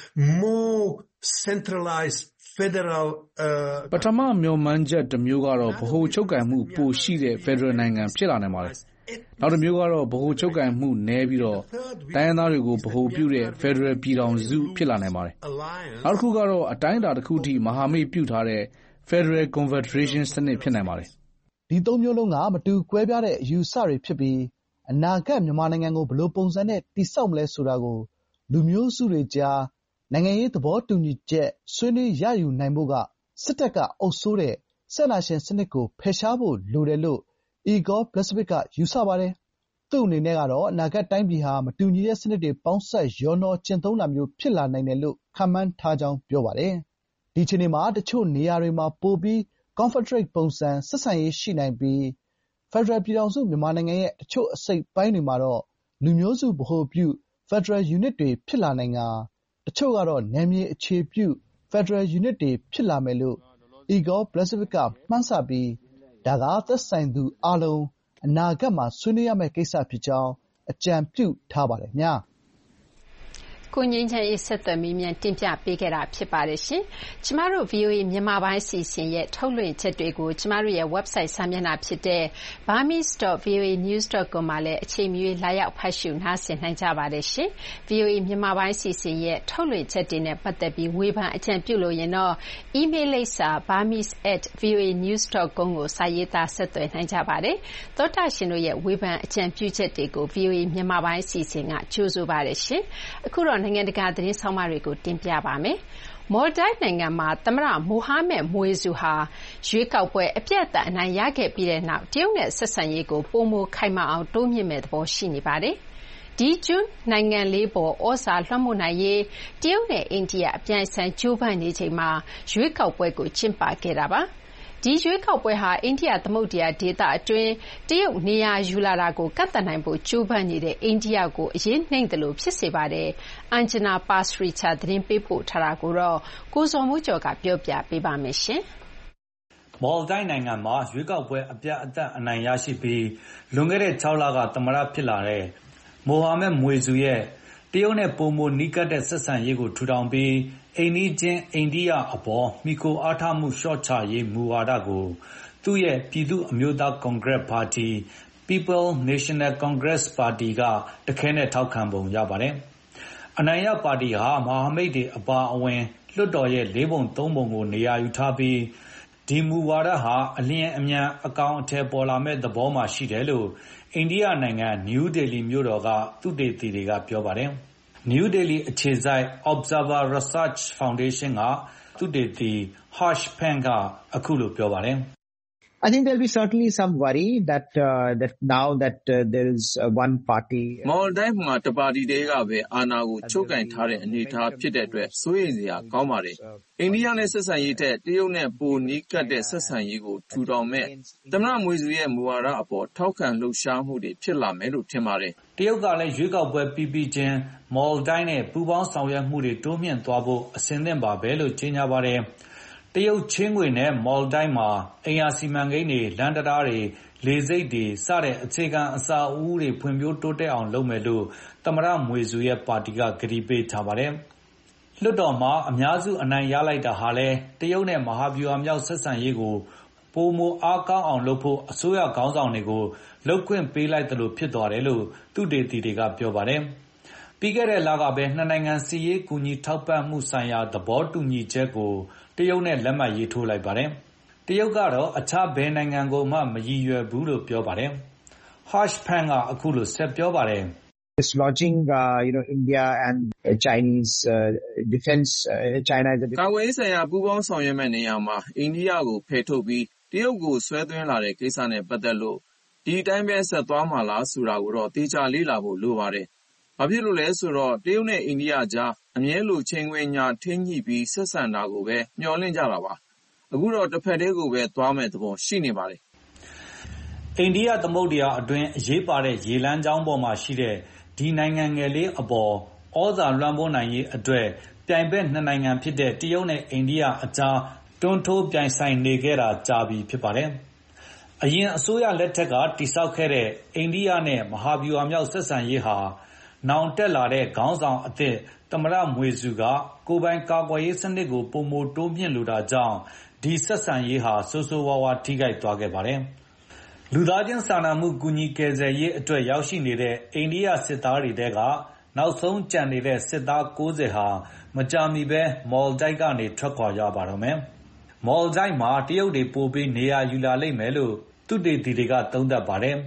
more centralized federal ပထမမျိုးမှန်းချက်တစ်မျိုးကတော့ဗဟိုချုပ်ကိုင်မှုပိုရှိတဲ့ Federal နိုင်ငံဖြစ်လာနိုင်ပါတယ်နောက်တစ်မျိုးကတော့ဗဟိုချုပ်ကိုင်မှုနည်းပြီးတော့တိုင်းရင်းသားတွေကိုဗဟိုပြုတဲ့ Federal ပြည်ထောင်စုဖြစ်လာနိုင်ပါတယ်နောက်တစ်ခုကတော့အတိုင်းအတာတစ်ခုထိမဟာမိတ်ပြုထားတဲ့ Federal Confederation စနစ်ဖြစ်နိုင်ပါတယ်ဒီသုံးမျိုးလုံးကမတူကွဲပြားတဲ့အယူအဆတွေဖြစ်ပြီးအနာဂတ်မြန်မာနိုင်ငံကိုဘယ်လိုပုံစံနဲ့တည်ဆောက်မလဲဆိုတာကိုလူမျိုးစုတွေကြားနိုင်ငံရေးသဘောတူညီချက်ဆွေးနွေးရယူနိုင်ဖို့ကစစ်တပ်ကအုပ်စိုးတဲ့စစ်အာဏာရှင်စနစ်ကိုဖယ်ရှားဖို့လိုတယ်လို့ Igor Blaszczykowski ကယူဆပါတယ်။သူ့အနေနဲ့ကတော့အနာဂတ်တိုင်းပြည်ဟာမတူညီတဲ့စနစ်တွေပေါင်းစပ်ရောနှောကျင့်သုံးတာမျိုးဖြစ်လာနိုင်တယ်လို့ခန့်မှန်းထားကြောင်းပြောပါတယ်။ဒီအခြေအနေမှာတချို့နေရာတွေမှာပိုပြီး Confederate ပုံစံဆက်ဆံရေးရှိနိုင်ပြီးဖက်ဒရယ်ပြည်ထောင်စုမြန်မာနိုင်ငံရဲ့တချို့အစိတ်အပိုင်းတွေမှာတော့လူမျိုးစုဗဟိုပြုဖက်ဒရယ်ယူနစ်တွေဖြစ်လာနိုင်ကာတချို့ကတော့နယ်မြေအခြေပြုဖက်ဒရယ်ယူနစ်တွေဖြစ်လာမယ်လို့ Igor Blaszczykowski ကမှန်းဆပြီးဒါကသက်ဆိုင်သူအားလုံးအနာဂတ်မှာဆွေးနွေးရမယ့်ကိစ္စဖြစ်ကြောင်းအကြံပြုထားပါတယ်။ကိုငြိမ်းချမ်းရေးဆက်သွယ်မေးမြန်းတင်ပြပေးခဲ့တာဖြစ်ပါတယ်ရှင်။ကျမတို့ ဗွီအိုအေ မြန်မာပိုင်းအစီအစဉ်ရဲ့ထုတ်လွှင့်ချက်တွေကိုကျမတို့ရဲ့ website စာမျက်နှာဖြစ်တဲ့ burmese dot v o a news dot com မှာလည်းအချိန်မရွေးလာရောက်ဖတ်ရှုနားဆင်နိုင်ကြပါတယ်ရှင်။ ဗွီအိုအေ မြန်မာပိုင်းအစီအစဉ်ရဲ့ထုတ်လွှင့်ချက်တွေနဲ့ပတ်သက်ပြီးဝေဖန်အကြံပြုလို့ရင်တော့ email လိပ်စာ burmese at v o a news dot com ကိုစာရေးသားဆက်သွယ်နိုင်ကြပါတယ်။သောတာရှင်တို့ရဲ့ဝေဖန်အကြံပြုချက်တွေကို ဗွီအိုအေ မြန်မာပိုင်းအစီအစဉ်ကကြိုဆိုပါတယ်ရှင်။အခုတော့နိုင်ငံတကာသတင်းဆောင်မတွေကိုတင်ပြပါမယ်။မော်လ်ဒိုက်နိုင်ငံမှာသမ္မတမိုဟာမက်မွေဇူဟာရွေးကောက်ပွဲအပြတ်အသတ်အနိုင်ရခဲ့ပြီးတဲ့နောက်တရုတ်နဲ့ဆက်ဆံရေးကိုပိုမိုခိုင်မာအောင်တိုးမြှင့်မဲ့သဘောရှိနေပါတယ်။ဒီကျွန်းနိုင်ငံလေးပေါ်ဩဇာလွှမ်းမိုးနိုင်ရေးတရုတ်နဲ့အိန္ဒိယအပြိုင်ဆိုင်ကြိုးပမ်းနေချိန်မှာရွေးကောက်ပွဲကိုကျင်းပခဲ့တာပါ။ဒီရွေးကောက်ပွဲဟာအိန္ဒိယသမုဒ္ဒရာဒေသအတွင်းတရုတ်နေရာယူလာတာကိုကန့်သတ်နိုင်ဖို့ကြိုးပမ်းနေတဲ့အိန္ဒိယကိုအရေးနှိမ့်တယ်လို့ဖြစ်စေပါတယ်။အန်ဂျနာပါစရီချာသတင်းပေးပို့ထားတာကိုတော့ကိုဇော်မိုးကျော်ကပြောပြပေးပါမယ်ရှင်။မော်လ်ဒိုက်နိုင်ငံမှာရွေးကောက်ပွဲအပြတ်အသတ်အနိုင်ရရှိပြီးလွန်ခဲ့တဲ့၆လကသမ္မတဖြစ်လာတဲ့မိုဟာမက်မွေဇူရဲ့တရုတ်နဲ့ပိုမိုနီးကပ်တဲ့ဆက်ဆံရေးကိုထူထောင်ပြီးအိမ်နီးချင်းအိန္ဒိယအပေါ်မှီခိုအားထားမှုလျှော့ချရေးမူဝါဒကိုသူ့ရဲ့ပြည်သူ့အမျိုးသားကွန်ဂရက်ပါတီ People National Congress ပါတီကတခဲနဲ့ထောက်ခံပုံရပါတယ်။အနိုင်ရပါတီဟာမဟာမိတ်တွေအပါအဝင်လွှတ်တော်ရဲ့လေးပုံသုံးပုံကိုနေရာယူထားပြီးဒီမူဝါဒဟာအလျင်အမြန်အကောင်အထည်ပေါ်လာမဲ့သဘောမှာရှိတယ်လို့အိန္ဒိယနိုင်ငံနယူးဒေလီမြို့တော်ကသုတေသီတွေကပြောပါတယ်။နယူးဒေလီအခြေစိုက် Observer Research Foundation ကသုတေသီ Harsh Pant ကအခုလိုပြောပါတယ်။ I think there'll be certainly some worry that uh, that now that uh, there is uh, one party မော်လ်ဒိုက်မှာတပါတီတည်းကပဲအာဏာကိုချုပ်ကင်ထားတဲ့အနေအထားဖြစ်တဲ့အတွက်စိုးရိမ်စရာကောင်းပါတယ်။အိန္ဒိယနဲ့ဆက်ဆံရေးထက်တရုတ်နဲ့ပိုနီးကပ်တဲ့ဆက်ဆံရေးကိုထူထောင်မဲ့သမ္မတမွေဇူရဲ့မူဝါဒအပေါ်ထောက်ခံလှုပ်ရှားမှုတွေဖြစ်လာမယ်လို့ထင်ပါတယ်။တရုတ်ကလည်းရွေးကောက်ပွဲပြီးပြီးချင်းမော်လ်ဒိုက်နဲ့ပူးပေါင်းဆောင်ရွက်မှုတွေတိုးမြှင့်သွားဖို့အစဉ်သင့်ပါပဲလို့ကြေညာပါတယ်။တရုတ်ချင်းငွေနဲ့မော်လ်ဒိုက်မှာအိမ်ယာစီမံကိန်းတွေလမ်းတံတားတွေလေဆိပ်တွေစတဲ့အခြေခံအဆောက်အဦတွေဖွံ့ဖြိုးတိုးတက်အောင်လုပ်မယ်လို့သမ္မတမွေဇူရဲ့ပါတီကကတိပေးထားပါတယ်။လွှတ်တော်မှာအများစုအနိုင်ရလိုက်တာဟာလည်းတရုတ်နဲ့မဟာဗျူဟာမြောက်ဆက်ဆံရေးကိုပိုမိုအားကောင်းအောင်လုပ်ဖို့အစိုးရခေါင်းဆောင်တွေကိုလုပ်ခွင့်ပေးလိုက်တယ်လို့ဖြစ်သွားတယ်လို့သုတေသီတွေကပြောပါတယ်။ပြီးခဲ့တဲ့လကပဲနှစ်နိုင်ငံစီးရေးကူညီထောက်ပံ့မှုဆိုင်ရာသဘောတူညီချက်ကိုတရုတ်နဲ့လက်မှတ်ရေးထိုးလိုက်ပါတယ်။တရုတ်ကတော့အခြားဘယ်နိုင်ငံကိုမှမရည်ရွယ်ဘူးလို့ပြောပါတယ်။ Harsh Pant ကအခုလိုဆက်ပြောပါတယ်။ dislodging uh, you know India and uh, Chinese uh, defense uh, China is a ကာကွယ်ရေးဆိုင်ရာပူးပေါင်းဆောင်ရွက်မဲ့နေရာမှာအိန္ဒိယကိုဖယ်ထုတ်ပြီးတရုတ်ကိုဆွဲသွင်းလာတဲ့ကိစ္စနဲ့ပတ်သက်လို့ဒီအတိုင်းပဲဆက်သွားမှာလားဆိုတာကိုတော့တေချာလေ့လာဖို့လိုပါတယ်။ဘာဖြစ်လို့လဲဆိုတော့တရုတ်နဲ့အိန္ဒိယကြားအမြဲလိုချိန်ခွင်ညာထိညှိပြီးဆက်ဆံတာကိုပဲမျှော်လင့်ကြတာပါ။အခုတော့တစ်ဖက်တည်းကိုပဲသွားမဲ့သဘောရှိနေပါတယ်။အိန္ဒိယသမုဒ္ဒရာအတွင်းအရေးပါတဲ့ရေလမ်းကြောင်းပေါ်မှာရှိတဲ့ဒီနိုင်ငံငယ်လေးအပေါ်ဩဇာလွှမ်းမိုးနိုင်ရေးအတွက်ပြိုင်ဘက်နှစ်နိုင်ငံဖြစ်တဲ့တရုတ်နဲ့အိန္ဒိယအကြားတွန်းထိုးပြိုင်ဆိုင်နေခဲ့တာကြာပြီဖြစ်ပါတယ်။အရင်အစိုးရလက်ထက်ကတိစောက်ခဲ့တဲ့အိန္ဒိယနဲ့မဟာဗျူဟာမြောက်ဆက်ဆံရေးဟာနောင်တက်လာတဲ့ခေါင်းဆောင်အသစ်သမ္မတမွေဇူကကိုယ်ပိုင်ကာကွယ်ရေးစနစ်ကိုပိုမိုတိုးမြှင့်လိုတာကြောင့်ဒီဆက်ဆံရေးဟာဆိုးဆိုးဝါးဝါးထိခိုက်သွားခဲ့ပါတယ်။လူသားချင်းစာနာမှုကူညီကယ်ဆယ်ရေးအတွက်ရောက်ရှိနေတဲ့အိန္ဒိယစစ်သားတွေထဲကနောက်ဆုံးကျန်နေတဲ့စစ်သား၉၀ဟာမကြာမီပဲမော်လ်ဒိုက်ကနေထွက်ခွာကြပါတော့မယ်။မော်လ်ဒိုက်မှာတရုတ်တွေပိုပြီးနေရာယူလာလိမ့်မယ်လို့သုတေသီတွေကသုံးသပ်ပါတယ်။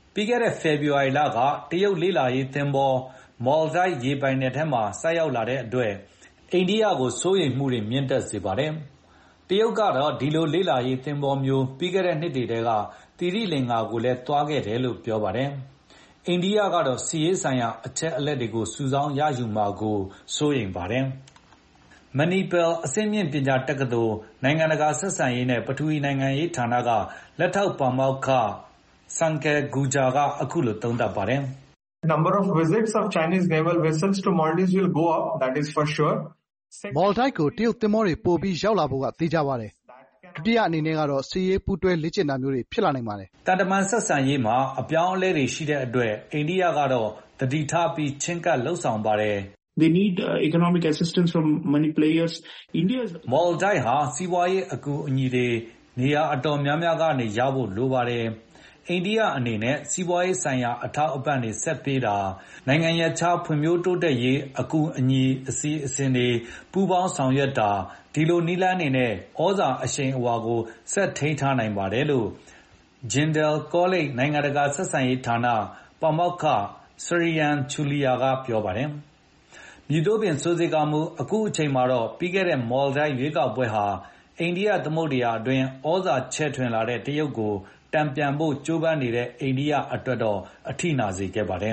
ပြီးခဲ့တဲ့ဖေဖော်ဝါရီလကတရုတ်လေ့လာရေးသင်္ဘောမော်လ်ဒိုက်ရေပိုင်နက်ထဲမှာဆိုက်ရောက်လာတဲ့အတွက်အိန္ဒိယကိုစိုးရိမ်မှုတွေမြင့်တက်စေပါတယ်။တရုတ်ကတော့ဒီလိုလေ့လာရေးသင်္ဘောမျိုးပြီးခဲ့တဲ့နှစ်တွေကသီရိလင်္ကာကိုလည်းသွားခဲ့တယ်လို့ပြောပါတယ်။အိန္ဒိယကတော့စစ်ရေးဆိုင်ရာအချက်အလက်တွေကိုစုဆောင်းရယူမှာကိုစိုးရိမ်ပါတယ်။မနီပယ်အဆင့်မြင့်ပညာတက္ကသိုလ်နိုင်ငံတကာဆက်ဆံရေးနဲ့ပထဝီနိုင်ငံရေးဌာနကလက်ထောက်ပါမောက္ခဆန်ကယ်ဂူဂျာကအခုလိုသုံးသပ်ပါတယ်။ Number of visits of Chinese naval vessels to Maldives will go up, that is for sure. မော်လ်ဒိုက်ကိုတရုတ်သင်္ဘောတွေပိုပြီးရောက်လာဖို့ကသေချာပါတယ်။ဒုတိယအနေနဲ့ကတော့စစ်ရေးပူးတွဲလေ့ကျင့်တာမျိုးတွေဖြစ်လာနိုင်ပါတယ်။တန်တမန်ဆက်ဆံရေးမှာအပြောင်းအလဲတွေရှိတဲ့အတွက်အိန္ဒိယကတော့သတိထားပြီးချဉ်းကပ်လှုပ်ဆောင်ပါတယ်။ They need uh, economic assistance from many players. India's မော်လ်ဒိုက်ဟာစီးပွားရေးအကူအညီတွေနေရာအတော်များများကနေရဖို့လိုပါတယ်။အိန္ဒိယအနေနဲ့စီးပွားရေးဆိုင်ရာအထောက်အပံ့တွေဆက်ပေးတာနိုင်ငံရပ်ခြားဖွံ့ဖြိုးတိုးတက်ရေးအကူအညီအစီအစဉ်တွေပူးပေါင်းဆောင်ရွက်တာဒီလိုနည်းလမ်းတွေနဲ့ဩဇာအရှိန်အဝါကိုဆက်ထိန်းထားနိုင်ပါတယ်လို့ဂျင်ဒယ်ကောလိပ်နိုင်ငံတကာဆက်ဆံရေးဌာနပါမောက္ခစရီယန်ချူလီယာကပြောပါတယ်။မြေတိုးပင်စိုးစိတ်ကောင်းမှုအခုအချိန်မှာတော့ပြီးခဲ့တဲ့မော်လ်ဒိုက်ရွေးကောက်ပွဲဟာအိန္ဒိယသမုဒ္ဒရာအတွင်းဩဇာချဲ့ထွင်လာတဲ့တရုတ်ကိုတံပြန်ဖို့ကြိုးပမ်းနေတဲ့အိန္ဒိယအတွက်တော့အထိနာစေခဲ့ပါတယ်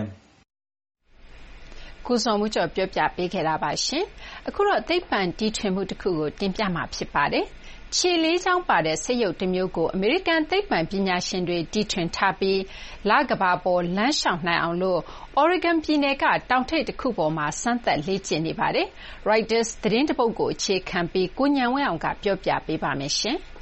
။ကိုစောမှုကျော်ပြောပြပေးခဲ့တာပါရှင်။အခုတော့သိပ္ပံတီထွင်မှုတစ်ခုကိုတင်ပြမှာဖြစ်ပါတယ်။ခြေလေးချောင်းပါတဲ့စက်ရုပ်တစ်မျိုးကိုအမေရိကန်သိပ္ပံပညာရှင်တွေတီထွင်ထားပြီးလကမ္ဘာပေါ်လမ်းလျှောက်နိုင်အောင်လို့ Oregon ပြည်နယ်ကတောင်ထိပ်တစ်ခုပေါ်မှာစမ်းသပ်လေ့ကျင့်နေပါတယ်။ Reuters သတင်းတပုဒ်ကိုအခြေခံပြီးကိုဉာဏ်ဝင်းအောင်ကပြောပြပေးပါမယ်ရှင်။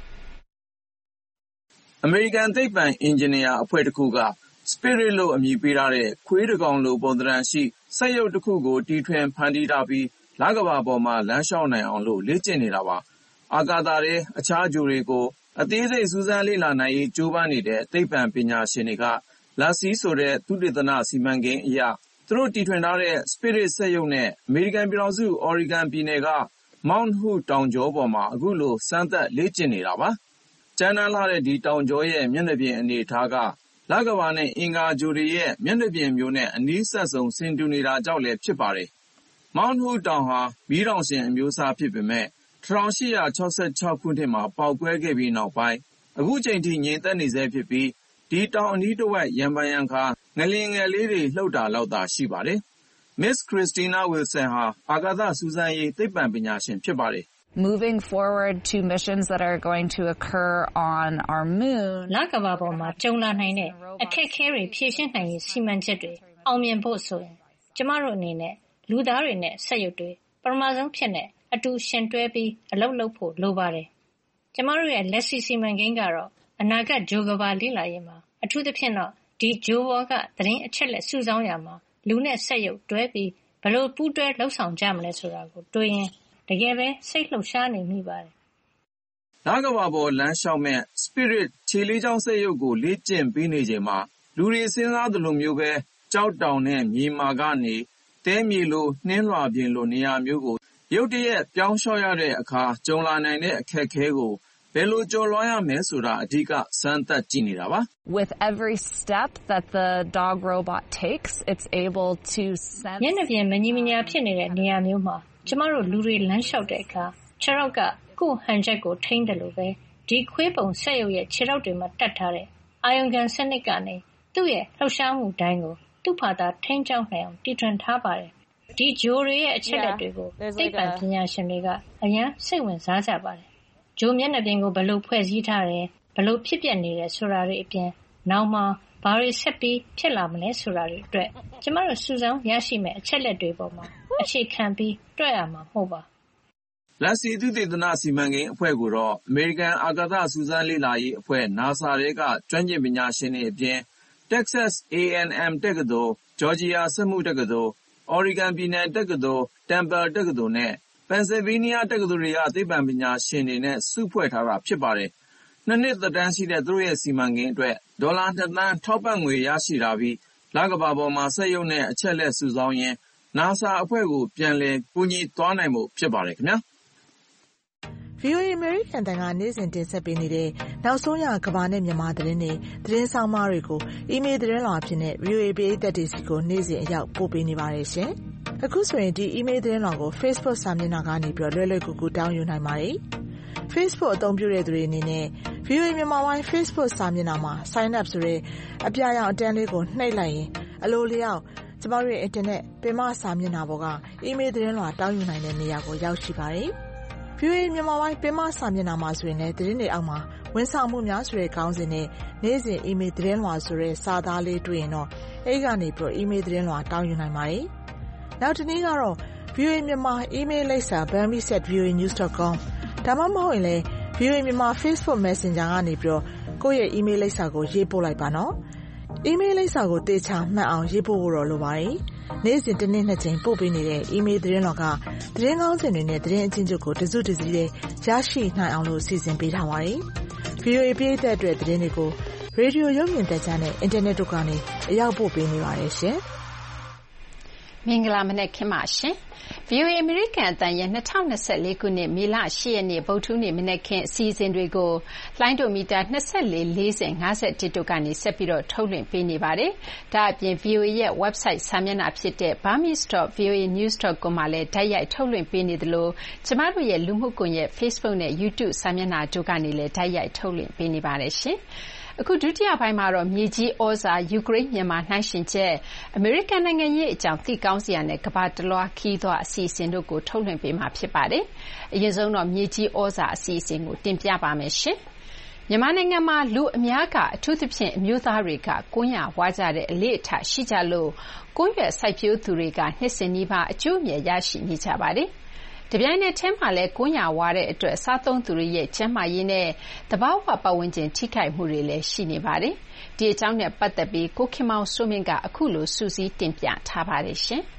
အမေရိကန်သိပ္ပံအင်ဂျင်နီယာအဖွဲ့တစ်ခုက Spirit လို့အမည်ပေးထားတဲ့ခွေးတစ်ကောင်လိုပုံသဏ္ဍာန်ရှိစက်ရုပ်တစ်ခုကိုတီထွင်ဖန်တီးထားပြီးလကမ္ဘာပေါ်မှာလမ်းလျှောက်နိုင်အောင်လို့လေ့ကျင့်နေတာပါ။အာကာသထဲအခြားဂြိုဟ်တွေကိုအသေးစိတ်စူးစမ်းလေ့လာနိုင်ရေးကြိုးပမ်းနေတဲ့သိပ္ပံပညာရှင်တွေက Lassie ဆိုတဲ့သုတေသနစီမံကိန်းအရသူတို့တီထွင်ထားတဲ့ Spirit စက်ရုပ်နဲ့အမေရိကန်ပြည်ထောင်စု Oregon ပြည်နယ်က Mount Hood တောင်ကြောပေါ်မှာအခုလိုစမ်းသပ်လေ့ကျင့်နေတာပါ။ကျန်းတန်းလှတဲ့ဒီတောင်ကြောရဲ့မျက်နှာပြင်အနေအထားကလကမ္ဘာနဲ့အင်္ဂါဂြိုဟ်တွေရဲ့မျက်နှာပြင်မျိုးနဲ့အနီးစပ်ဆုံးဆင်တူနေတာကြောင့်လည်းဖြစ်ပါတယ်။ Mount Hood တောင်ဟာမီးတောင်ရှင်အမျိုးအစားဖြစ်ပေမဲ့၁၈၆၆ခုနှစ်မှာပေါက်ကွဲခဲ့ပြီးနောက်ပိုင်းအခုချိန်ထိငြိမ်သက်နေဆဲဖြစ်ပြီးဒီတောင်အနီးတစ်ဝိုက်ရံဖန်ရံခါငလျင်ငယ်လေးတွေလှုပ်တာလောက်သာရှိပါတယ်။ Miss Christina Wilson ဟာအာကာသစူးစမ်းရေးသိပ္ပံပညာရှင်ဖြစ်ပါတယ်။ Moving forward to missions that are going to occur on our moon လကမ္ဘာပေါ်မှာကြုံလာနိုင်တဲ့အခက်အခဲတွေဖြေရှင်းနိုင်ရေးစီမံချက်တွေအောင်မြင်ဖို့ဆိုရင်ကျမတို့အနေနဲ့လူသားတွေနဲ့စက်ရုပ်တွေပထမဆုံးဖြစ်တဲ့အတူရှင်တွဲပြီးအလုပ်လုပ်ဖို့လိုပါတယ်။ကျမတို့ရဲ့လက်ရှိစီမံကိန်းကတော့အနာဂတ်ဂျိုကဘာလေ့လာရေးမှာအထူးသဖြင့်တော့ဒီဂျိုဘောကသတင်းအချက်လက်စုဆောင်းရမှာလူနဲ့စက်ရုပ်တွဲပြီးဘယ်လိုပူးတွဲလှုပ်ဆောင်ကြမလဲဆိုတာကိုတွေးရင်တကယ်ပဲစိတ်လှုပ်ရှားနေမိပါတယ်။လကမ္ဘာပေါ်လမ်းလျှောက်မဲ့ Spirit ခြေလေးချောင်းစက်ရုပ်ကိုလေ့ကျင့်ပေးနေချိန်မှာလူတွေစဉ်းစားသလိုမျိုးပဲကြောက်တောင်နဲ့မြေမာကနေတဲမြေလိုနှင်းလွှာပြင်လိုနေရာမျိုးကိုရုတ်တရက်ပြောင်းလျှောက်ရတဲ့အခါကြုံလာနိုင်တဲ့အခက်အခဲကိုဘယ်လိုကျော်လွှားရမယ်ဆိုတာအဓိကစမ်းသပ်ကြည့်နေတာပါ With every step that the dog robot takes it's able to sense မျက်နှာပြင်မညီမညာဖြစ်နေတဲ့နေရာမျိုးမှာကျမတို့လူတွေလမ်းလျှောက်တဲ့အခါခြေထောက်ကကိုယ်ဟန်ချက်ကိုထိန်းတယ်လို့ပဲဒီခွေးပုံဆက်ရုပ်ရဲ့ခြေထောက်တွေမှာတက်ထားတဲ့အာယုံခံစနစ်ကနေသူ့ရဲ့လှုပ်ရှားမှုတိုင်းကိုသူ့ဖာသာထိန်းကျောင်းနိုင်အောင်တည်ထွင်ထားပါတယ်ဒီဂျိုတွေရဲ့အချက်လက်တွေကိုသိပ္ပံပညာရှင်တွေကအရန်စိတ်ဝင်စားကြပါတယ်ဂျိုမျက်နှာပြင်ကိုဘယ်လိုဖွဲ့စည်းထားတယ်ဘယ်လိုဖြစ်ပျက်နေတယ်ဆိုတာတွေအပြင်နောက်မှဘာတွေဆက်ပြီးဖြစ်လာမလဲဆိုတာတွေအတွက်ကျမတို့စူးစမ်းရရှိမဲ့အချက်လက်တွေပေါ်မှာအခြေခံပြီးတွက်ရမှာမဟုတ်ပါလက်စီသုတေသနစီမံကိန်းအဖွဲ့ကိုတော့အမေရိကန်အာကာသစူးစမ်းလေ့လာရေးအဖွဲ့ NASA ရဲ့ကကျွမ်းကျင်ပညာရှင်တွေအပြင် Texas အေ အန် အမ် တက္ကသိုလ် Georgia စက်မှုတက္ကသိုလ် Oregon ပြည်နယ်တက္ကသိုလ် Temple တက္ကသိုလ်နဲ့ Pennsylvania တက္ကသိုလ်တွေကသိပ္ပံပညာရှင်တွေနဲ့စုဖွဲ့ထားတာဖြစ်ပါတယ်။နှစ်နှစ်သက်တမ်းရှိတဲ့သူတို့ရဲ့စီမံကိန်းအတွက်ဒေါ်လာနှစ်သန်းထောက်ပံ့ငွေရရှိထားပြီးလကမ္ဘာပေါ်မှာစက်ရုပ်နဲ့အချက်လက်စုဆောင်းရင်း NASA အဖွဲ့ကိုပြန်လည်ကူညီသွားနိုင်ဖို့ဖြစ်ပါတယ်ခင်ဗျာ။ဗွီအိုအေ အမေရိကန်အသံကနေ့စဉ်တင်ဆက်ပေးနေတဲ့နောက်ဆုံးရကမ္ဘာနဲ့မြန်မာသတင်းတွေသတင်းဆောင်မတွေကိုအီးမေးလ်သတင်းလွှာအဖြစ်နဲ့ ဗွီအိုအေ ပရိသတ်တွေစီကိုနေ့စဉ်အရောက်ပို့ပေးနေပါတယ်ရှင်။အခုဆိုရင်ဒီအီးမေးလ်သတင်းလွှာကို Facebook စာမျက်နှာကနေပြီးလွယ်လွယ်ကူကူတောင်းယူနိုင်ပါတယ်။ Facebook အသုံးပြုတဲ့သူတွေအနေနဲ့ ဗွီအိုအေမြန်မာပိုင်း Facebook စာမျက်နှာမှာ Sign up ဆိုတဲ့အပြာရောင်အတန်းလေးကိုနှိပ်လိုက်ရင်အလိုလျောက်ကျမတို့ရဲ့ Internet ပင်မစာမျက်နှာပေါ်ကအီးမေးလ်သတင်းလွှာတောင်းယူနိုင်တဲ့နေရာကိုရောက်ရှိပါတယ်။ ဗွီအိုအေမြန်မာပိုင်းပင်မစာမျက်နှာမှာဆိုရင်လည်းသတင်းတွေအောက်မှာဝန်ဆောင်မှုများဆိုတဲ့ခေါင်းစဉ်နဲ့နေ့စဉ်အီးမေးလ်သတင်းလွှာဆိုတဲ့စာသားလေးတွေ့ရင်တော့အဲဒီကနေပြီးအီးမေးလ်သတင်းလွှာတောင်းယူနိုင်ပါတယ်။နောက်တစ်နည်းကတော့ ဗွီအိုအေမြန်မာအီးမေးလ်လိပ်စာ burmese at voa news dot com ဒါမှမဟုတ်ရင်လည်း ဗွီအိုအေမြန်မာ Facebook Messenger ကနေပြီးကိုယ့်ရဲ့အီးမေးလ်လိပ်စာကိုရေးပို့လိုက်ပါနော်။အီးမေးလ်လိပ်စာကိုသေချာမှတ်အောင်ရေးပို့ဖို့တော့လိုပါတယ်။နေ့စဉ်တစ်နေ့နှစ်ကြိမ်ပို့ပေးနေတဲ့အီးမေးလ်သတင်းလွှာကသတင်းကောင်းစင်တွေနဲ့သတင်းအချင်းချုပ်ကိုတစုတစည်းလေးရရှိနိုင်အောင်လို့စီစဉ်ပေးထားပါတယ်။ ဗွီအိုအေပြည်သက်အတွက်သတင်းတွေကိုရေဒီယိုရုပ်မြင်သံကြားနဲ့အင်တာနက်တို့ကနေအရောက်ပို့ပေးနေပါတယ်ရှင်။မင်္ဂလာမနက်ခင်းပါရှင်။ ဗွီအိုအေအမေရိကန်အသံရဲ့၂၀၂၄ခုနှစ်မေလ၈ရက်နေ့ဗုဒ္ဓဟူးနေ့မနက်ခင်းအစီအစဉ်တွေကိုလိုင်းဒိုမီတာ၂၄ ၄၀ ၅၁တို့ကနေဆက်ပြီးထုတ်လွှင့်ပေးနေပါတယ်။ဒါအပြင် ဗွီအိုအေရဲ့ website စာမျက်နှာဖြစ်တဲ့ burmese dot voa news dot com မှာလည်းတိုက်ရိုက်ထုတ်လွှင့်ပေးနေသလိုကျမတို့ရဲ့လူမှုကွန်ရက် Facebook နဲ့ YouTube စာမျက်နှာတို့ကနေလည်းတိုက်ရိုက်ထုတ်လွှင့်ပေးနေပါတယ်ရှင်။အခုဒုတိယပိုင်းမှာတော့မြေကြီးဩဇာယူကရိန်းမြန်မာနှိုင်းယှဉ်ချက်အမေရိကန်နိုင်ငံရေးအကြောင်းသိကောင်းစရာနဲ့ကမ္ဘာတလွှားခီးသွားအစီအစဉ်တို့ကိုထုတ်လွှင့်ပေးမှာဖြစ်ပါတယ်။အရင်ဆုံးတော့မြေကြီးဩဇာအစီအစဉ်ကိုတင်ပြပါမယ်ရှင်။မြန်မာနိုင်ငံမှာလူအများကအထူးသဖြင့်အမျိုးသားတွေကကွမ်းရဝါကြတဲ့အလေ့အထရှိကြလို့ကွမ်းရွက်စိုက်ပျိုးသူတွေကနှစ်စဉ်နီးပါးအကျိုးအမြတ်ရရှိနေကြပါတယ်။တပြိုင်နက်တည်းမှာလည်းကွမ်းရဝါတဲ့အတွက်စားသုံးသူတွေရဲ့ကျန်းမာရေးနဲ့သဘာဝပတ်ဝန်းကျင်ထိခိုက်မှုတွေလည်းရှိနေပါတယ်။ဒီအကြောင်းနဲ့ပတ်သက်ပြီးကိုခင်မောင်စိုးမင်းကအခုလိုစူးစီးတင်ပြထားပါတယ်ရှင်။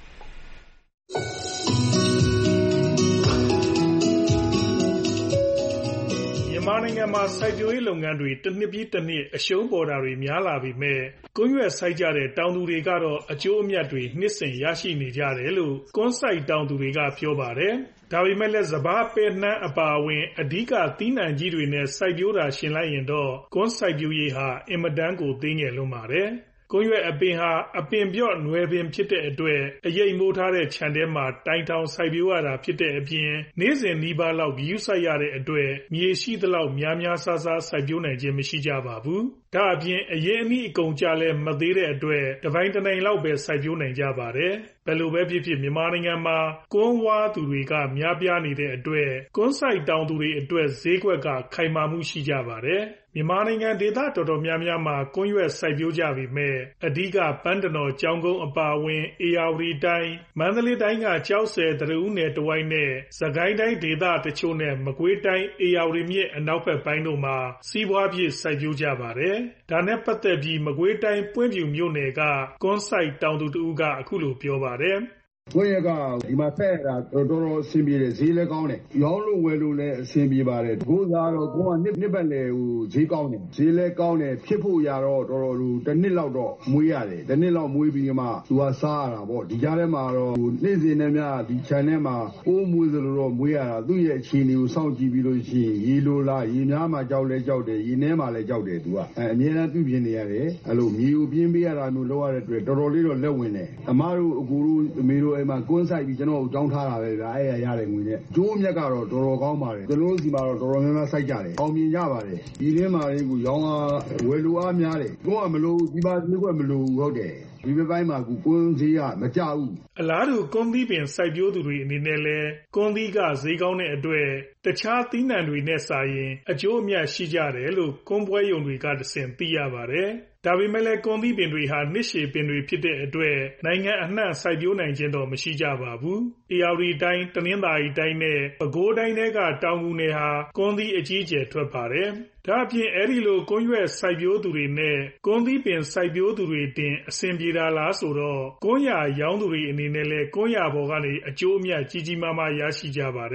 မြန်မာနိုင်ငံမှာစိုက်ပျိုးရေးလုပ်ငန်းတွေတစ်နှစ်ပြီးတစ်နှစ်အရှုံးပေါ်တာတွေများလာပေမဲ့ကွမ်းရွက်စိုက်ကြတဲ့တောင်သူတွေကတော့အကျိုးအမြတ်တွေနှစ်စဉ်ရရှိနေကြတယ်လို့ကွမ်းစိုက်တောင်သူတွေကပြောပါတယ်။ဒါပေမဲ့လည်းစပါးပဲနှမ်းအပါအဝင်အဓိကသီးနှံကြီးတွေနဲ့စိုက်ပျိုးတာရှင်လိုက်ရင်တော့ကွမ်းစိုက်ပျိုးရေးဟာအင်မတန်ကိုသေးငယ်လွန်းပါတယ်။ကွမ်းရွက်အပင်ဟာအပင်ပြော့နွယ်ပင်ဖြစ်တဲ့အတွက်အရိပ်မိုးထားတဲ့ခြံထဲမှာတိုင်ထောင်စိုက်ပျိုးရတာဖြစ်တဲ့အပြင်နေ့စဉ်နီးပါးလောက်ဂရုစိုက်ရတဲ့အတွက်မြေရှိသလောက်များများစားစားစိုက်ပျိုးနိုင်ခြင်းမရှိကြပါဘူး။ဒါအပြင်အရင်အနည်းအကုန်ကြလဲမသေးတဲ့အတွက်တစ်ပိုင်းတစ်နိုင်လောက်ပဲစိုက်ပျိုးနိုင်ကြပါတယ်။ဘယ်လိုပဲဖြစ်ဖြစ်မြန်မာနိုင်ငံမှာကွမ်းဝါသူတွေကများပြားနေတဲ့အတွက်ကွမ်းစိုက်တောင်သူတွေအတွက်ဈေးကွက်ကခိုင်မာမှုရှိကြပါတယ်။မြန်မာနိုင်ငံဒေသတော်တော်များများမှာကွမ်းရွက်စိုက်ပျိုးကြပေမဲ့အဓိကပန်းတနော်ကြောင်ကုန်းအပါအဝင်အေရဝတီတိုင်းမန္တလေးတိုင်းကကြောက်ဆယ်တရဦးနယ်တဝိုက်နဲ့စကိုင်းတိုင်းဒေသတချို့နဲ့မကွေးတိုင်းအေရဝတီမြစ်အနောက်ဘက်ပိုင်းတို့မှာစီးပွားဖြစ်စိုက်ပျိုးကြပါတယ်။ဒါနဲ့ပတ်သက်ပြီးမကွေးတိုင်းပွင့်ဖြူမြို့နယ်ကကွမ်းစိုက်တောင်သူတဦးကအခုလိုပြောပါတယ်။ကွမ်းရက်ကဒီမှာဖက်ရတာတော်တော်အဆင်ပြေတယ်ဈေးလည်းကောင်းတယ်ရောင်းလို့ဝယ်လို့လည်းအဆင်ပြေပါတယ်ကိုးစားတော့ကိုကနှစ်နှစ်ပတ်လေဟိုဈေးကောင်းတယ်ဈေးလည်းကောင်းတယ်ဖြစ်ဖို့ရတော့တော်တော်ဟိုတစ်နှစ်လောက်တော့မွေးရတယ်တစ်နှစ်လောက်မွေးပြီးမှသူကစားရတာပေါ့ဒီကြားထဲမှာတော့ဟိုနေ့စဉ်နဲ့များဒီခြံထဲမှာအိုးမွေးသလိုတော့မွေးရတာသူ့ရဲ့အခြေအနေကိုစောင့်ကြည့်ပြီးလို့ရှိရင်ရေလိုလားရေများမှကြောက်လဲကြောက်တယ်ရေနှဲမှလည်းကြောက်တယ်သူကအမြဲတမ်းပြုပြင်နေရတယ်အဲ့လိုမြေကိုပြင်းပေးရတာမျိုးလုပ်ရတဲ့အတွက်တော်တော်လေးတော့လက်ဝင်တယ်အမားတို့အကူတို့အမေတို့အိမ်မှာကွန်းဆိုင်ပြီးကျွန်တော်ကိုတောင်းထားတာပဲဗျာအဲ့ရရတယ်ငွေနဲ့ကျိုးမြက်ကတော့တော်တော်ကောင်းပါတယ်ကျွန်တော်စီမှာတော့တော်တော်များများစိုက်ကြတယ်အောင်မြင်ကြပါတယ်ဒီရင်းမှာလေးကိုရောင်းအားဝယ်လိုအားများတယ်ကိုကမလို့ဒီပါဒီကွက်မလို့ဟုတ်တယ်ဒီဘက်ပိုင်းမှာကွန်းဈေးကမကြဘူးအလားတူကွန်းသီးပင်စိုက်ပျိုးသူတွေအနေနဲ့လဲကွန်းသီးကဈေးကောင်းတဲ့အတွက်တခြားသီးနှံတွေနဲ့စာရင်အကျိုးအမြတ်ရှိကြတယ်လို့ကွန်းပွဲယုံတွေကတဆင့်သိရပါတယ်ဒါပေမဲ့လည်းကွန်သီးပင်တွေဟာနှစ်ရှည်ပင်တွေဖြစ်တဲ့အတွက်နိုင်ငံအနှံ့စိုက်ပျိုးနိုင်ခြင်းတော့မရှိကြပါဘူး။အေရဝတီတိုင်းတနင်္သာရီတိုင်းနဲ့ပဲခူးတိုင်းတွေကတောင်ငူနယ်ဟာကွန်သီးအကြီးအကျယ်ထွက်ပါတယ်။ဒါအပြင်အဲဒီလိုကွန်ရွက်စိုက်ပျိုးသူတွေနဲ့ကွန်သီးပင်စိုက်ပျိုးသူတွေတင်အဆင်ပြေတာလားဆိုတော့ကွန်ရရောင်းသူတွေအနေနဲ့လည်းကွန်ရဘော်ကနေအကျိုးအမြတ်ကြီးကြီးမားမားရရှိကြပါတယ်။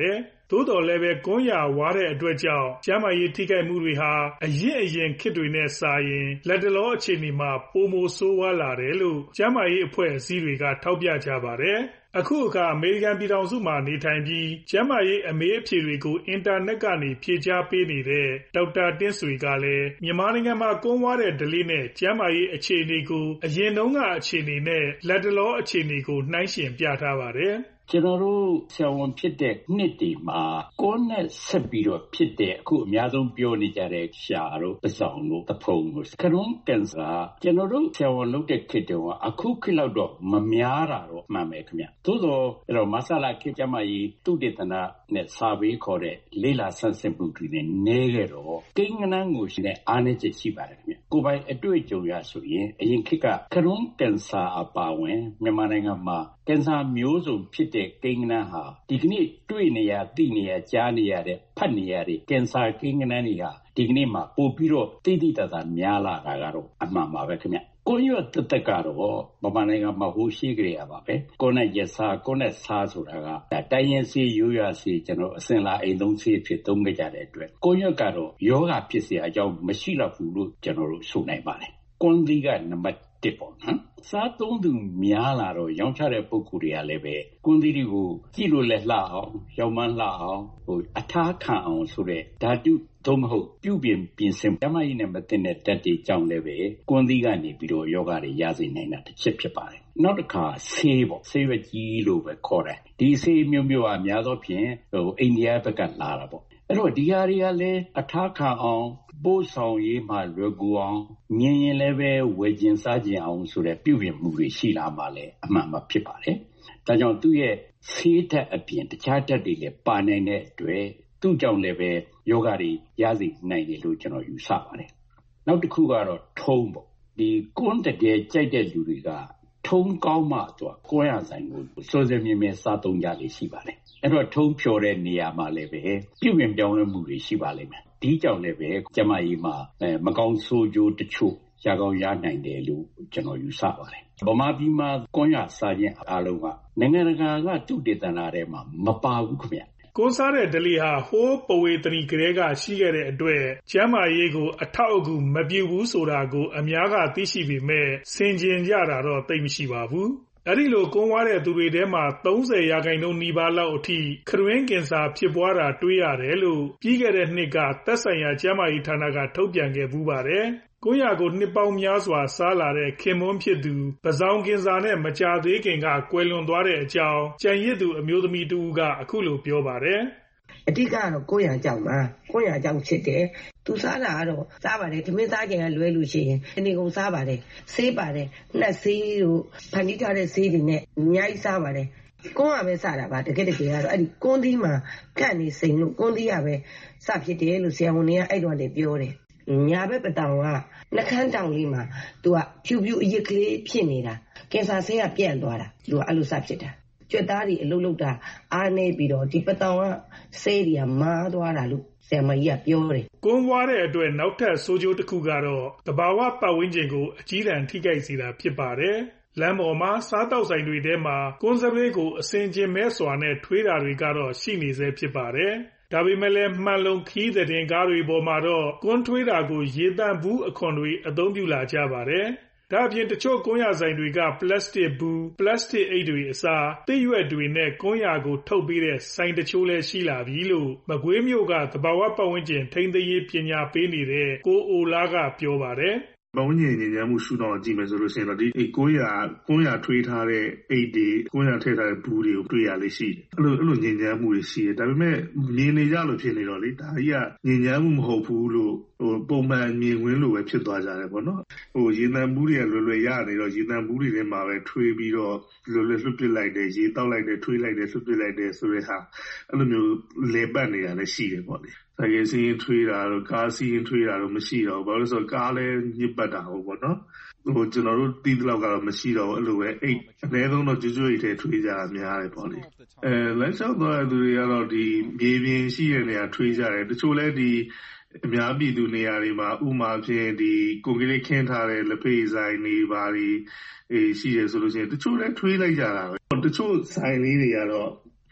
သို့တော်လည်းပဲကွန်းရဝါတဲ့အတွက်ကြောင့်ကျန်းမာရေးထိခိုက်မှုတွေဟာအရင်အရင်ခေတ်တွေနဲ့စာရင်လက်တလောအခြေအနေမှာပိုမိုဆိုးဝါးလာတယ်လို့ကျန်းမာရေးအဖွဲ့အစည်းတွေကထောက်ပြကြပါတယ်။အခုအခါအမေရိကန်ပြည်ထောင်စုမှာနေထိုင်ပြီးကျန်းမာရေးအမေးအဖြေတွေကိုအင်တာနက်ကနေဖြေကြားပေးနေတဲ့ဒေါက်တာတင့်ဆွေကလည်းမြန်မာနိုင်ငံမှာကွန်းဝါတဲ့ဓလေ့နဲ့ကျန်းမာရေးအခြေအနေကိုအရင်တုန်းကအခြေအနေနဲ့လက်တလောအခြေအနေကိုနှိုင်းယှဉ်ပြထားပါတယ်။ကျွန်တော်တို့ဆရာဝန်ဖြစ်တဲ့နှစ်တွေမှာကိုယ်နဲ့ဆက်ပြီးတော့ဖြစ်တဲ့အခုအများဆုံးပြောနေကြတဲ့ရှာတို့ပစောင်တို့တဖုံတို့ခရုံးကန်ဆာကျွန်တော်တို့ဆရာဝန်လုပ်တဲ့ခေတ်တုန်းကအခုခေတ်လောက်တော့မများတာတော့မှန်မယ်ခင်ဗျ။သို့သောအဲ့တော့မဆလာခေတ်ကျမကြီးသူတေသနာနဲ့စာပေခေါ်တဲ့လေးလာဆန်းစစ်မှုတွေနဲ့နေခဲ့တော့ကိန်းဂဏန်းကိုရှိတဲ့အားနည်းချက်ရှိပါတယ်ခင်ဗျ။ကိုယ်ပိုင်အတွေ့အကြုံရဆိုရင်အရင်ခေတ်ကခရုံးကန်ဆာအပါဝင်မြန်မာနိုင်ငံမှာကင်ဆာမျိုးစုံဖြစ်တဲ့ကိန်းဂဏန်းဟာဒီကနေ့တွေ့နေရသိနေရကြားနေရတဲ့ဖတ်နေရတဲ့ကင်ဆာကိန်းဂဏန်းတွေဟာဒီကနေ့မှာပို့ပြီးတော့တိတိတတ်တာများလာတာကတော့အမှန်ပါပဲခင်ဗျ။ကိုရွတ်တသက်ကတော့ဗမာနိုင်ငံမှာဟိုရှိကြရပါပဲ။ကိုနဲ့ရစားကိုနဲ့စားဆိုတာကတိုင်းရင်စီရိုးရစီကျွန်တော်အစင်လာအိမ်သုံးစီဖြစ်သုံးကြတဲ့အတွက်ကိုရွတ်ကတော့ယောဂဖြစ်เสียအကြောင်းမရှိတော့ဘူးလို့ကျွန်တော်တို့ဆိုနိုင်ပါတယ်။ကွန်ဒီကနံပါတ်တစ်ပေါ့နော်။စားသုံးသူများလာတော့ရောင်းချတဲ့ပုဂ္ဂိုလ်တွေကလည်းပဲကွန်ဒီတွေကိုကြည့်လို့လည်းလှအောင်ရောင်းမှန်းလှအောင်ဟိုအထားခံအောင်ဆိုတဲ့ဓာတုသို့မဟုတ်ပြုပြင်ပြင်ဆင်ဓမ္မကြီးနဲ့မသိတဲ့တက်တွေကြောင့်လည်းပဲကွန်ဒီကနေပြီးတော့ယောဂတွေရစေနိုင်တာတစ်ချက်ဖြစ်ပါတယ်။နောက်တစ်ခါဆေးပေါ့ဆေးရွက်ကြီးလို့ပဲခေါ်တယ်။ဒီဆေးမျိုးမျိုးအများသောဖြင့်ဟိုအိန္ဒိယဘက်ကလာတာပေါ့။အဲ့တော့ဒီဟာတွေကလည်းအထားခံအောင်ပို့ဆောင်ရေးမှလွယ်ကူအောင်မြင်ရင်လည်းပဲဝယ်ကျင်စားကျင်အောင်ဆိုတဲ့ပြုပြင်မှုတွေရှိလာမှလည်းအမှန်မှဖြစ်ပါတယ်။ဒါကြောင့်သူ့ရဲ့ဆေးဓာတ်အပြင်တခြားဓာတ်တွေလည်းပါနိုင်တဲ့အတွက်သူ့ကြောင့်လည်းပဲယောဂတွေရစေနိုင်တယ်လို့ကျွန်တော်ယူဆပါတယ်။နောက်တစ်ခုကတော့ထုံးပေါ့ဒီကွန်းတကယ်ကြိုက်တဲ့လူတွေကထုံးကောင်းမှတော့ကွန်းရဆိုင်ကိုစိုးစဲမြင်မြင်စားသုံးကြလေရှိပါတယ်။အဲ့တော့ထုံးဖြော်တဲ့နေရာမှာလည်းပဲပြုပြင်ပြောင်းလဲမှုတွေရှိပါလိမ့်မယ်။ဒီကြောင့်လည်းပဲကျမကြီးမှာမကောင်းဆိုးကျိုးတချို့ရကောင်းရနိုင်တယ်လို့ကျွန်တော်ယူဆပါတယ်။ဗမာပြည်မှာကွန်းရစားခြင်းအားလုံးကနိုင်ငံတကာကသူတေသနာထဲမှာမပါဘူးခင်ဗျ။ကွန်းစားတဲ့ဓလေ့ဟာဟိုးပဝေသနီကလေးကရှိခဲ့တဲ့အတွက်ကျမ်းမာရေးကိုအထောက်အကူမပြုဘူးဆိုတာကိုအများကသိရှိပေမဲ့ဆင်ခြင်ကြတာတော့သိမရှိပါဘူး။အဲဒီလိုကွန်းဝါတဲ့သူတွေထဲမှာသုံးဆယ်ရာခိုင်နှုန်းနီးပါးလောက်အထိခရွင်းကင်ဆာဖြစ်ပွားတာတွေ့ရတယ်လို့ပြီးခဲ့တဲ့နှစ်ကသက်ဆိုင်ရာကျန်းမာရေးဌာနကထုတ်ပြန်ခဲ့ပူးပါတယ်။ကွန်းရာကိုနှစ်ပေါင်းများစွာစားလာတဲ့ခင်မွန်းဖြစ်သူပစောင်ကင်ဆာနဲ့မကြာသေးခင်ကကွယ်လွန်သွားတဲ့အကြောင်းကြံရစ်သူအမျိုးသမီးတူကအခုလိုပြောပါတယ်။အဓိကတော့ကိုယ့်ရာကြောင့်ပါကိုယ့်ရာကြောင့်ချစ်တယ်သူစားတာကတော့စားပါတယ်သမင်းစားခြင်းကလွဲလို့ရှိရင်အနေကုန်စားပါတယ်ဆေးပါတယ်နှက်ဆေးတို့ဖန်တီးထားတဲ့ဆေးတွေနဲ့အများကြီးစားပါတယ်ကွန်းကပဲစားတာပါတကယ်တကယ်ကတော့အဲ့ဒီကွန်းသီးမှာကန့်နေစိန်လို့ကွန်းသီးကပဲစဖြစ်တယ်လို့ဆရာဝန်တွေကအဲ့တော့လည်းပြောတယ်ညာဘက်ပတောင်ကနှခမ်းတောင်လေးမှာသူကဖြူဖြူအရစ်ကလေးဖြစ်နေတာကင်ဆာဆေးကပြန့်သွားတာသူကအဲ့လိုစဖြစ်တာကြွက်သားတွေအလုပ်လုပ်တာအားနေပြီးတော့ဒီပတောင်ကဆေးတွေကမားသွားတာလို့ဆရာမကြီးကပြောတယ်။ကွန်းဝါတဲ့အတွက်နောက်ထပ်ဆိုးကျိုးတစ်ခုကတော့တဘာဝပတ်ဝန်းကျင်ကိုအကြီးအကျယ်ထိခိုက်စေတာဖြစ်ပါတယ်။လမ်းပေါ်မှာစားတောက်ဆိုင်တွေထဲမှာကွန်းစပလေးကိုအစင်ကျင်မဲ့စွာနဲ့ထွေးတာတွေကတော့ရှိနေဆဲဖြစ်ပါတယ်။ဒါပေမဲ့လည်းမှန်လုံခီးတဲ့ကားတွေပေါ်မှာတော့ကွန်းထွေးတာကိုရေတန့်ဘူးအခွန်တွေအသုံးပြုလာကြပါတယ်။ဒါအပြင်တချို့ကွန်းရဆိုင်တွေကပလတ်စတစ်ဘူးပလတ်စတစ်အိတ်တွေအစားသစ်ရွက်တွေနဲ့ကွန်းရကိုထုတ်ပေးတဲ့ဆိုင်တချို့လည်းရှိလာပြီလို့မကွေးမြို့ကသဘာဝပတ်ဝန်းကျင်ထိန်းသိမ်းရေးပညာပေးနေတဲ့ကိုအိုလာကပြောပါတယ်။ပတ်ဝန်းကျင်ညဉ့်ညမ်းမှုရှုထောင့်ကြည့်မယ်ဆိုလို့ရှိရင်တော့ဒီကွန်းရကွန်းရထွေးထားတဲ့အိတ်တွေကွန်းရထည့်ထားတဲ့ဘူးတွေကိုတွေ့ရလေးရှိတယ်။အဲ့လိုအဲ့လိုညဉ့်ညမ်းမှုတွေရှိတယ်။ဒါပေမဲ့မြင်နေကြလို့ဖြစ်နေတော့လေဒါကြီးကညဉ့်ညမ်းမှုမဟုတ်ဘူးလို့ဟိုပုံမှန်မြင်ကွင်းလိုပဲဖြစ်သွားကြတယ်ပေါ့နော်ဟိုရေနံဘူးတွေကလွယ်လွယ်ရနေတော့ရေနံဘူးတွေထဲမှာပဲထွေးပြီးတော့လွယ်လွယ်လွှတ်ပစ်လိုက်တယ်ရေတောက်လိုက်တယ်ထွေးလိုက်တယ်လွှတ်ပစ်လိုက်တယ်ဆိုတဲ့ဟာအဲ့လိုမျိုးလေပတ်နေတာလည်းရှိတယ်ပေါ့လေဆိုင်ကယ်စီးရင်ထွေးတာတော့ကားစီးရင်ထွေးတာတော့မရှိတော့ဘူးဘာလို့လဲဆိုတော့ကားလည်းညစ်ပတ်တာဟုတ်ပေါ့နော်ဟိုကျွန်တော်တို့တီးတလောက်ကတော့မရှိတော့ဘူးအဲ့လိုပဲအိတ်အနည်းဆုံးတော့ကျွတ်ကျွတ်အိတ်ထဲထွေးကြတာများတယ်ပေါ့လေအဲလမ်းလျှောက်သွားတဲ့သူတွေကတော့ဒီမြေပြင်ရှိတဲ့နေရာထွေးကြတယ်တချို့လည်းဒီအများပြည်သူနေရာတွေမှာဥမာဖြင့်ဒီကွန်ကရစ်ခင်းထားတဲ့လက်ဖေးဆိုင်တွေပါတွေအေးရှိတယ်ဆိုလို့ရှိရင်တချို့လည်းထွေးလိုက်ကြတာပဲတချို့ဆိုင်လေးတွေကတော့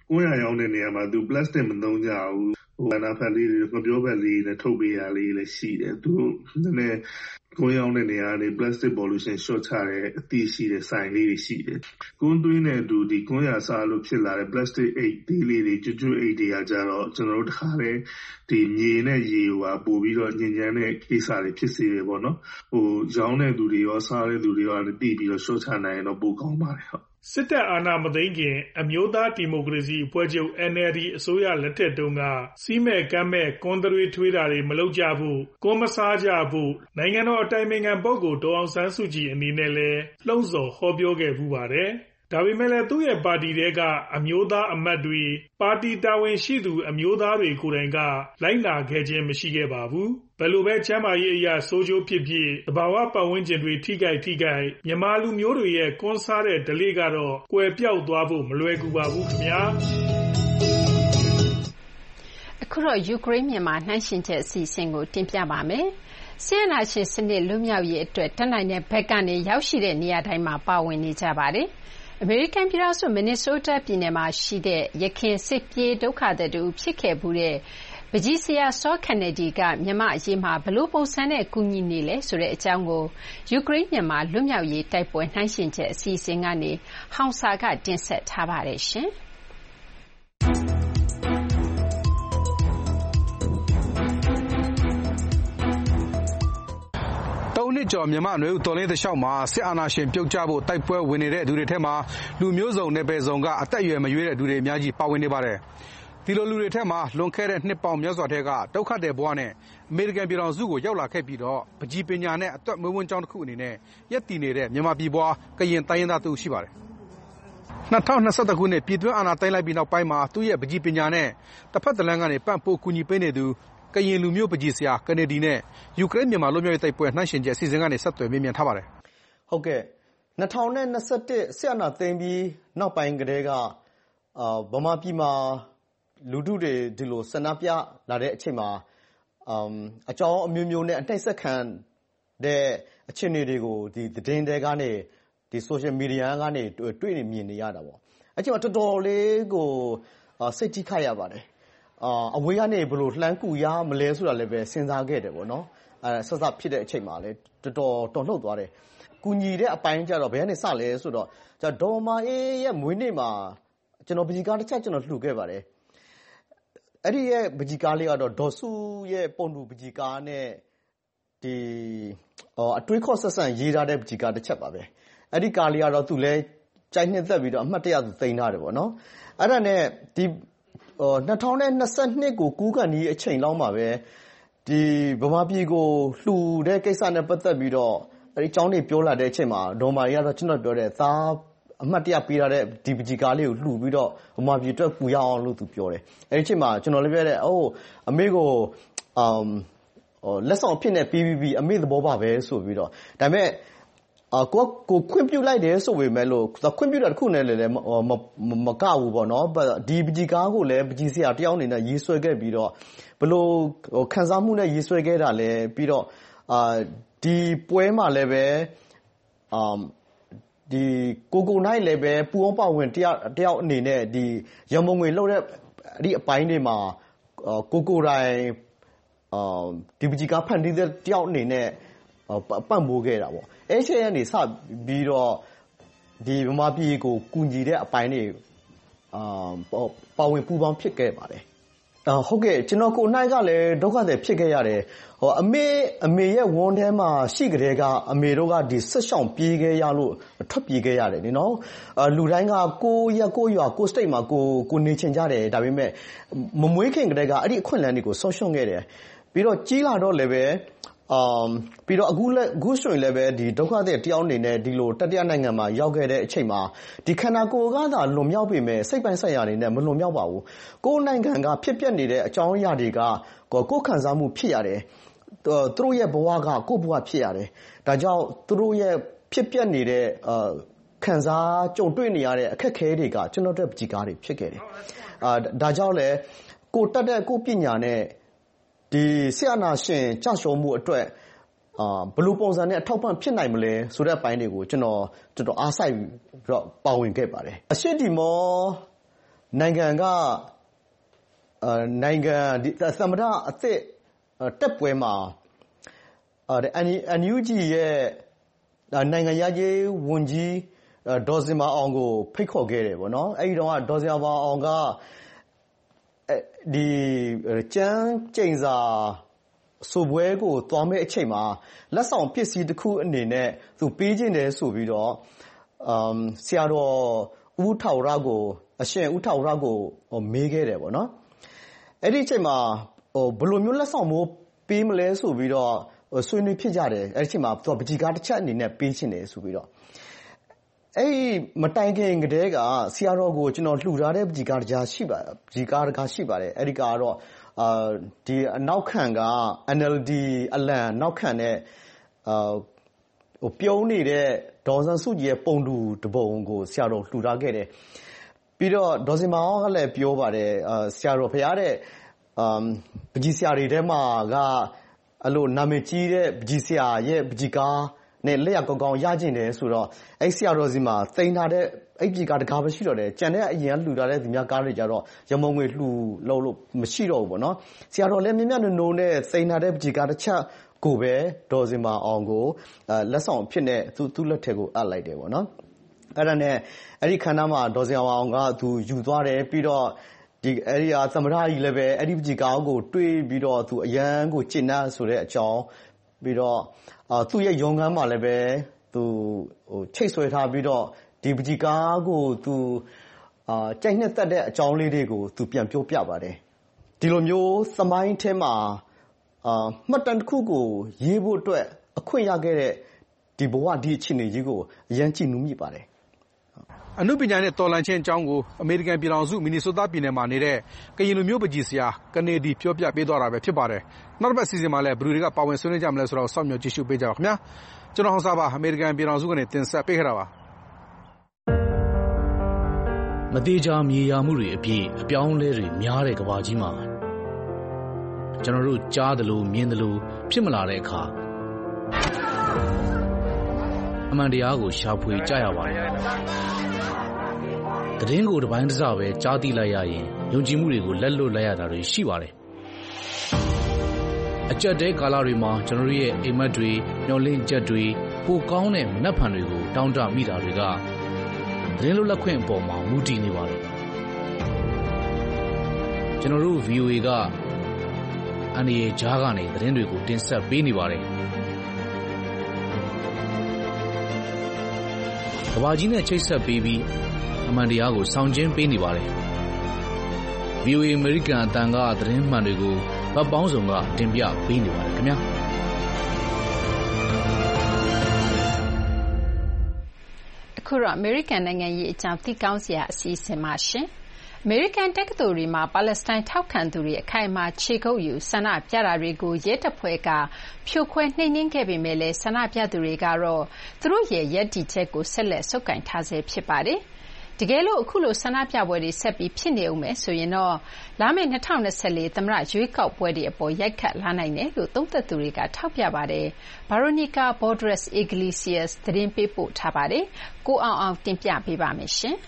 ကိုရရောင်းတဲ့နေရာမှာသူ plastic မသုံးကြဘူးဟိုအနာဖက်လေးတွေငပြောဘက်လေးနဲ့ထုတ်ပေးရလေးလည်းရှိတယ်သူနည်းနည်းကိုရောင်းတဲ့နေရာကနေ plastic pollution short ချတဲ့အသီးရှိတဲ့ဆိုင်လေးတွေရှိတယ်ကွန်းသွင်းတဲ့သူဒီကွန်းရစားလို့ဖြစ်လာတဲ့ plastic အိတ်သေးလေးတွေကျွတ်ကျွတ်အိတ်တွေကကြတော့ကျွန်တော်တို့တခါလေဒီမြေနဲ့ရေဟိုဟာပို့ပြီးတော့ညဉ့်ညမ်းတဲ့ကိစ္စတွေဖြစ်စေတယ်ပေါ့နော်ဟိုရောင်းတဲ့သူတွေရောစားတဲ့သူတွေရောလည်းတိပြီးတော့ short ချနိုင်ရင်တော့ပိုကောင်းပါတယ်ဟုတ်စစ်တပ်အာဏာမသိမ်းခင်အမျိုးသားဒီမိုကရေစီအဖွဲ့ချုပ် N L D အစိုးရလက်ထက်တုန်းကစီးမဲ့ကမ်းမဲ့ကွန်တွေထွေးတာတွေမလုပ်ကြဘူးကွန်မစားကြဘူးနိုင်ငံတော်အတိုင်ပင်ခံပုဂ္ဂိုလ်ဒေါ်အောင်ဆန်းစုကြည်အနေနဲ့လည်းလှုံ့ဆော်ဟောပြောခဲ့ဖူးပါတယ်ဒါပေမဲ့လည်းသူ့ရဲ့ပါတီတဲကအမျိုးသားအမတ်တွေပါတီတာဝန်ရှိသူအမျိုးသားတွေကိုယ်တိုင်ကလိုက်နာခဲ့ခြင်းမရှိခဲ့ပါဘူးဘယ်လိုပဲချမ်းမာရေးအရာစိုးကျိုးဖြစ်ဖြစ်တဘာဝပတ်ဝန်းကျင်တွေထိခိုက်ထိခိုက်မြန်မာလူမျိုးတွေရဲ့ကွန်းစားတဲ့ဓလေ့ကတော့ကွယ်ပြောက်သွားဖို့မလွယ်ကူပါဘူးခင်ဗျာအခုတော့ယူကရိန်းမြန်မာနှိုင်းယှဉ်ချက်အစီအစဉ်ကိုတင်ပြပါမယ်ဆီယနာရှင်စနစ်လွတ်မြောက်ရေးအတွက်တနိုင်တဲ့ဘက်ကနေရောက်ရှိတဲ့နေရာတိုင်းမှာပါဝင်နေကြပါတယ်အမေရိကန်ပြည်ထောင်စုမင်နီဆိုးတားပြည်နယ်မှာရှိတဲ့ရခိုင်စစ်ပြေးဒုက္ခသည်တို့ဖြစ်ခဲ့မှုတဲ့ပကြီးဆရာစောခန်နဒီကမြန်မာအရေးမှာဘလို့ပုံစံနဲ့ကူညီနေလဲဆိုတဲ့အကြောင်းကိုယူကရိန်းမြန်မာလွတ်မြောက်ရေးတိုက်ပွဲနှိုင်းယှဉ်ချက်အစီအစဉ်ကနေဟောင်စာကတင်ဆက်ထားပါတယ်ရှင်နှစ်ကျော်မြန်မာနွေဦးတော်လေးတစ်လျှောက်မှာစစ်အာဏာရှင်ပြုတ်ကျဖို့တိုက်ပွဲဝင်နေတဲ့သူတွေထဲမှာလူမျိုးစုံနယ်ပယ်စုံကအသက်အရွယ်မရွေးတဲ့သူတွေအများကြီးပါဝင်နေပါတယ်။ဒီလိုလူတွေထဲမှာလွန်ခဲ့တဲ့နှစ်ပေါင်းများစွာထဲကဒုက္ခသည်ဘဝနဲ့အမေရိကန်ပြည်ထောင်စုကိုရောက်လာခဲ့ပြီးတော့ပကြီးပညာနဲ့အသက်မွေးဝမ်းကြောင်းတစ်ခုအနေနဲ့ရက်တည်နေတဲ့မြန်မာပြည်ပွားကရင်တိုင်းရင်းသားသူရှိပါတယ်။၂၀၂၁ခုနှစ်ပြည်တွင်းအာဏာသိမ်းလိုက်ပြီးနောက်ပိုင်းမှာသူ့ရဲ့ပကြီးပညာနဲ့တစ်ဖက်တစ်လမ်းကနေပံ့ပိုးကူညီပေးနေသူကရင်လူမျိုးပကြီးဆရာကနေဒီနဲ့ယူကရိန်းမြန်မာလူမျိုးရေးတိုက်ပွဲနှိုင်းယှဉ်ချက်အစီအစဉ်ကနေဆက်သွယ်မြင်မြန်ထားပါတယ်။ဟုတ်ကဲ့၂၀၂၁စစ်အာဏာသိမ်းပြီးနောက်ပိုင်းကတည်းကအာဗမာပြည်မှာလူထုတွေဒီလိုဆန္ဒပြလာတဲ့အချိန်မှာအမ်အကြောင်းအမျိုးမျိုးနဲ့အနှိမ့်ဆက်ခံတဲ့အခြေအနေတွေကိုဒီသတင်းတွေကနေဒီ social media ကနေတွေ့နေမြင်နေရတာပေါ့။အချိန်မှာတော်တော်လေးကိုစိတ်ထိခိုက်ရပါတယ်။အာအဝေးကနေဘယ်လိုလှမ်းကူရမလဲဆိုတာလည်းပဲစဉ်းစားခဲ့တယ်ပေါ့နော်အဲဆက်ဆက်ဖြစ်တဲ့အချိန်မှာလည်းတော်တော်တော်လှုပ်သွားတယ်ကူညီတဲ့အပိုင်းကျတော့ဘယ်ကနေစလဲဆိုတော့ကျဒေါ်မာအေးရဲ့မွေးနေ့မှာကျွန်တော်ပကြီးကားတစ်ချက်ကျွန်တော်လှူခဲ့ပါတယ်အဲ့ဒီရဲ့ပကြီးကားလေးကတော့ဒေါ်စုရဲ့ပုံတူပကြီးကားနဲ့ဒီအတွေးခေါ်ဆက်ဆံရေးထားတဲ့ပကြီးကားတစ်ချက်ပါပဲအဲ့ဒီကားလေးကတော့သူလည်းကြိုက်နှစ်သက်ပြီးတော့အမှတ်တရသူသိမ်းထားတယ်ပေါ့နော်အဲ့ဒါနဲ့ဒီ၂၀၂၂ကိုကူးကန်ဒီအချိန်လောက်မှာပဲဒီဗမာပြည်ကိုလှူတဲ့ကိစ္စနဲ့ပတ်သက်ပြီးတော့အဲဒီအကြောင်းတွေပြောလာတဲ့အချိန်မှာဒေါ်မာရီကတော့ကျွန်တော်ပြောတဲ့သားအမှတ်တရပေးထားတဲ့ဒီပကြီးကားလေးကိုလှူပြီးတော့ဗမာပြည်အတွက်ကူရအောင်လို့သူပြောတယ်အဲဒီအချိန်မှာကျွန်တော်လည်းပြောတဲ့အိုးအမေကိုအမ်လက်ဆောင်ဖြစ်နေပြီးပြီးအမေသဘောပါပဲဆိုပြီးတော့ဒါပေမဲ့အာကိုကိုခွင့်ပြုလိုက်တယ်ဆိုပေမဲ့လို့ခွင့်ပြုတာတစ်ခုနဲ့လည်းမကဘူးပေါ့နော်ဒီပကြီးကားကိုလည်းပကြီးဆရာတယောက်အနေနဲ့ရေးဆွဲခဲ့ပြီးတော့ဘလို့ခံစားမှုနဲ့ရေးဆွဲခဲ့တာလည်းပြီးတော့အာဒီပွဲမှာလည်းပဲအမ်ဒီကိုကိုနိုင်လည်းပဲပူအောင်ပါဝင်တယောက်တယောက်အနေနဲ့ဒီရမုံငွေလှုပ်တဲ့အဲ့ဒီအပိုင်းတွေမှာကိုကိုတိုင်းအာဒီပကြီးကားဖန်တီးတဲ့တယောက်အနေနဲ့ပံ့ပိုးခဲ့တာပေါ့အဲ့ချက်ကနေစပြီးတော့ဒီဗမာပြည်ကိုကူညီတဲ့အပိုင်းတွေအာပါဝင်ပူးပေါင်းဖြစ်ခဲ့ပါတယ်အာဟုတ်ကဲ့ကျွန်တော်ကိုနိုင်ကလည်းဒုက္ခသည်ဖြစ်ခဲ့ရတယ်ဟောအမေအမေရဲ့ဝန်ထဲမှာရှိကြတဲ့ကအမေတို့ကဒီဆက်ဆောင်ပြေးခဲ့ရလို့ထွက်ပြေးခဲ့ရတယ်နော်အာလူတိုင်းကကိုရက်ကိုရွာကိုစတိတ်မှာကိုကိုနေချင်ကြတယ်ဒါပေမဲ့မမွေးခင်ကတည်းကအဲ့ဒီအခွင့်အလမ်းတွေကိုဆုံးရှုံးခဲ့တယ်ပြီးတော့ကြီးလာတော့လည်းပဲUm ပြီးတော့အခုလည်းအခုဆိုရင်လည်းပဲဒီဒုက္ခသည်တယောက်အနေနဲ့ဒီလိုတတိယနိုင်ငံမှာရောက်ခဲ့တဲ့အချိန်မှာဒီခန္ဓာကိုယ်ကသာလွန်မြောက်ပေမဲ့စိတ်ပိုင်းဆိုင်ရာတွေနဲ့မလွန်မြောက်ပါဘူးကိုယ်နိုင်ငံကဖြစ်ပျက်နေတဲ့အကြောင်းအရာတွေကကိုယ်ခံစားမှုဖြစ်ရတယ်သူတို့ရဲ့ဘဝကကိုယ့်ဘဝဖြစ်ရတယ်ဒါကြောင့်သူတို့ရဲ့ဖြစ်ပျက်နေတဲ့အာခံစားကြုံတွေ့နေရတဲ့အခက်အခဲတွေကကျွန်တော်တို့ပကြီးကားတွေဖြစ်ခဲ့တယ်အာဒါကြောင့်လည်းကိုယ်တတ်တဲ့ကိုယ်ပညာနဲ့ဒီဆရာနာရှင်ကြရှုံးမှုအတွက်အာဘယ်လိုပုံစံနဲ့အထောက်ပံ့ဖြစ်နိုင်မလဲဆိုတဲ့အပိုင်းတွေကိုကျွန်တော်တော်တော်အားစိုက်ပြီးတော့ပါဝင်ခဲ့ပါတယ်အရှိတီမောနိုင်ငံကနိုင်ငံသမ္မတအသစ်တက်ပွဲမှာ အန်ယူဂျီ ရဲ့နိုင်ငံရေးဝန်ကြီးဒေါ်ဇင်မာအောင်ကိုဖိတ်ခေါ်ခဲ့တယ်ပေါ့နော်အဲဒီတော့ဒေါ်ဇင်မာအောင်ကဒီကျန်းကျိန်စာဆိုပွဲကိုသွားမဲ့အချိန်မှာလက်ဆောင်ပစ္စည်းတစ်ခုအနေနဲ့သူပေးခြင်းတယ်ဆိုပြီးတော့အမ်ဆရာတော်ဦးထောက်ရကိုအရှင်ဦးထောက်ရကိုမေးခဲ့တယ်ပေါ့နော်အဲ့ဒီအချိန်မှာဟိုဘယ်လိုမျိုးလက်ဆောင်မျိုးပေးမလဲဆိုပြီးတော့ဆွေးနွေးဖြစ်ကြတယ်အဲ့ဒီအချိန်မှာသူပကြီးကားတစ်ချက်အနေနဲ့ပေးခြင်းတယ်ဆိုပြီးတော့အဲ့ဒီမတိုင်ခင်ကတည်းကဆရာတော်ကိုကျွန်တော်လှူထားတဲ့ပကြီးကားတရားရှိပါပကြီးကားတကားရှိပါတယ်အဲ့ဒီကတော့အာဒီအနောက်ခံက အန် အယ် ဒီ အလံနောက်ခံတဲ့အာဟိုပြုံးနေတဲ့ဒေါ်စန်းစုကြည်ရဲ့ပုံတူတပုံကိုဆရာတော်လှူထားခဲ့တယ်ပြီးတော့ဒေါ်စင်မောင်ကလည်းပြောပါတယ်အာဆရာတော်ဖရားတဲ့အမ်ပကြီးဆရာတွေထဲမှာကအဲ့လိုနာမည်ကြီးတဲ့ပကြီးဆရာရဲ့ပကြီးကားနဲ့လက်ရကောင်းကောင်းရကျင်တယ်ဆိုတော့အဲ့ဆရာတော်စီမှာသိမ်းထားတဲ့အဲ့ဒီကားတကားပဲရှိတော့တယ်ကြံတဲ့အရင်ကလှူထားတဲ့ဒီများကားတွေကြတော့ရမုံငွေလှူလို့လို့မရှိတော့ဘူးပေါ့နော်ဆရာတော်လည်းမြတ်မြတ်နိုးနဲ့သိမ်းထားတဲ့ပကြီးကားတစ်ချက်ကိုပဲဒေါ်စင်မာအောင်ကိုလက်ဆောင်ဖြစ်နေသူသူ့လက်ထက်ကိုအပ်လိုက်တယ်ပေါ့နော်အဲ့ဒါနဲ့အဲ့ဒီခန္ဓာမှာဒေါ်စင်အောင်ကသူယူသွားတယ်ပြီးတော့ဒီအဲ့ဒီသမ္မတကြီးလည်းပဲအဲ့ဒီပကြီးကားကိုတွေးပြီးတော့သူအရန်ကိုကျင့်နှံ့ဆိုတဲ့အကြောင်းပြီးတော့အာသူ့ရဲ့ရုံခန်းမှာလည်းပဲသူဟိုချိတ်ဆွဲထားပြီးတော့ဒီပကြီးကားကိုသူအာကြိုက်နှစ်သက်တဲ့အကြောင်းလေးတွေကိုသူပြန်ပြောပြပါတယ်ဒီလိုမျိုးသမိုင်းထဲမှာအာမှတ်တမ်းတစ်ခုကိုရေးဖို့အတွက်အခွင့်ရခဲ့တဲ့ဒီဘဝဒီအခြေအနေကြီးကိုအရန်ကြည့်နူးမိပါတယ်အနုပညာနဲ့တော်လှန်ခြင်းအကြောင်းကိုအမေရိကန်ပြည်ထောင်စုမင်နီဆိုးတာပြည်နယ်မှာနေတဲ့ကရင်လူမျိုးပကြီးဆရာကနေဒီပြောပြပေးသွားတာပဲဖြစ်ပါတယ်နောက်တစ်ပတ်အစီအစဉ်မှာလည်းဘယ်သူတွေကပါဝင်ဆွေးနွေးကြမလဲဆိုတော့စောင့်မျှော်ကြည့်ရှုပေးကြပါခင်ဗျာကျွန်တော်ဟောင်းစားပါအမေရိကန်ပြည်ထောင်စုကနေတင်ဆက်ပေးခဲ့တာပါမသေးချာမြေယာမှုတွေအပြည့်အပြောင်းလဲတွေများတဲ့ကဘာကြီးမှာကျွန်တော်တို့ကြားသလိုမြင်သလိုဖြစ်မလာတဲ့အခါအမှန်တရားကိုရှာဖွေကြရပါတယ်သတင်းကိုတစ်ပိုင်းတစ်စပဲကြားသိလိုက်ရရင်ယုံကြည်မှုတွေကိုလက်လွတ်လိုက်ရတာတွေရှိပါတယ်အကြက်တဲကာလတွေမှာကျွန်တော်တို့ရဲ့အိမ်မက်တွေမျောလင့်ချက်တွေပိုကောင်းတဲ့မနှက်ဖန်တွေကိုတောင်းတမိတာတွေကသတင်းလွတ်လပ်ခွင့်အပေါ်မှာမူတည်နေပါတယ်ကျွန်တော်တို့ ဗီအိုအေ ကအန်ဒီရဲ့ဂျားကနေသတင်းတွေကိုတင်ဆက်ပေးနေပါတယ်ကဘာကြီးနဲ့ချိတ်ဆက်ပေးပြီးအမှန်တရားကိုဆောင်ကျဉ်ပေးနေပါတယ် ဗီအိုအေ American အတန်ကသတင်းမှန်တွေကိုဗတ်ပေါင်းစုံကတင်ပြပေးနေပါတယ်ခင်ဗျာအခုတော့ American နိုင်ငံရေးအကြောင်းသိကောင်းစရာအစီအစဉ်ပါရှင်အမေရိကန်တက္ကသိုလ်တွေမှာပါလက်စတိုင်းထောက်ခံသူတွေအခိုင်အမာခြေကုပ်ယူဆန္ဒပြတာတွေကိုရဲတပ်ဖွဲ့ကဖြိုခွဲနှိမ်နင်းခဲ့ပေမဲ့လည်းဆန္ဒပြသူတွေကတော့သူတို့ရဲ့ရပ်တည်ချက်ကိုဆက်လက်ဆုပ်ကိုင်ထားဆဲဖြစ်ပါတယ်။တကယ်လို့အခုလိုဆန္ဒပြပွဲတွေဆက်ပြီးဖြစ်နေဦးမယ်ဆိုရင်တော့လာမယ့်၂၀၂၄သမ္မတရွေးကောက်ပွဲတွေအပေါ်ရိုက်ခတ်လာနိုင်တယ်လို့သုံးသပ်သူတွေကထောက်ပြပါတယ်။ Veronica Balderas Iglesias သတင်းပေးပို့ထားပါတယ်။ကိုအောင်အောင်တင်ပြပေးပါမယ်ရှင်။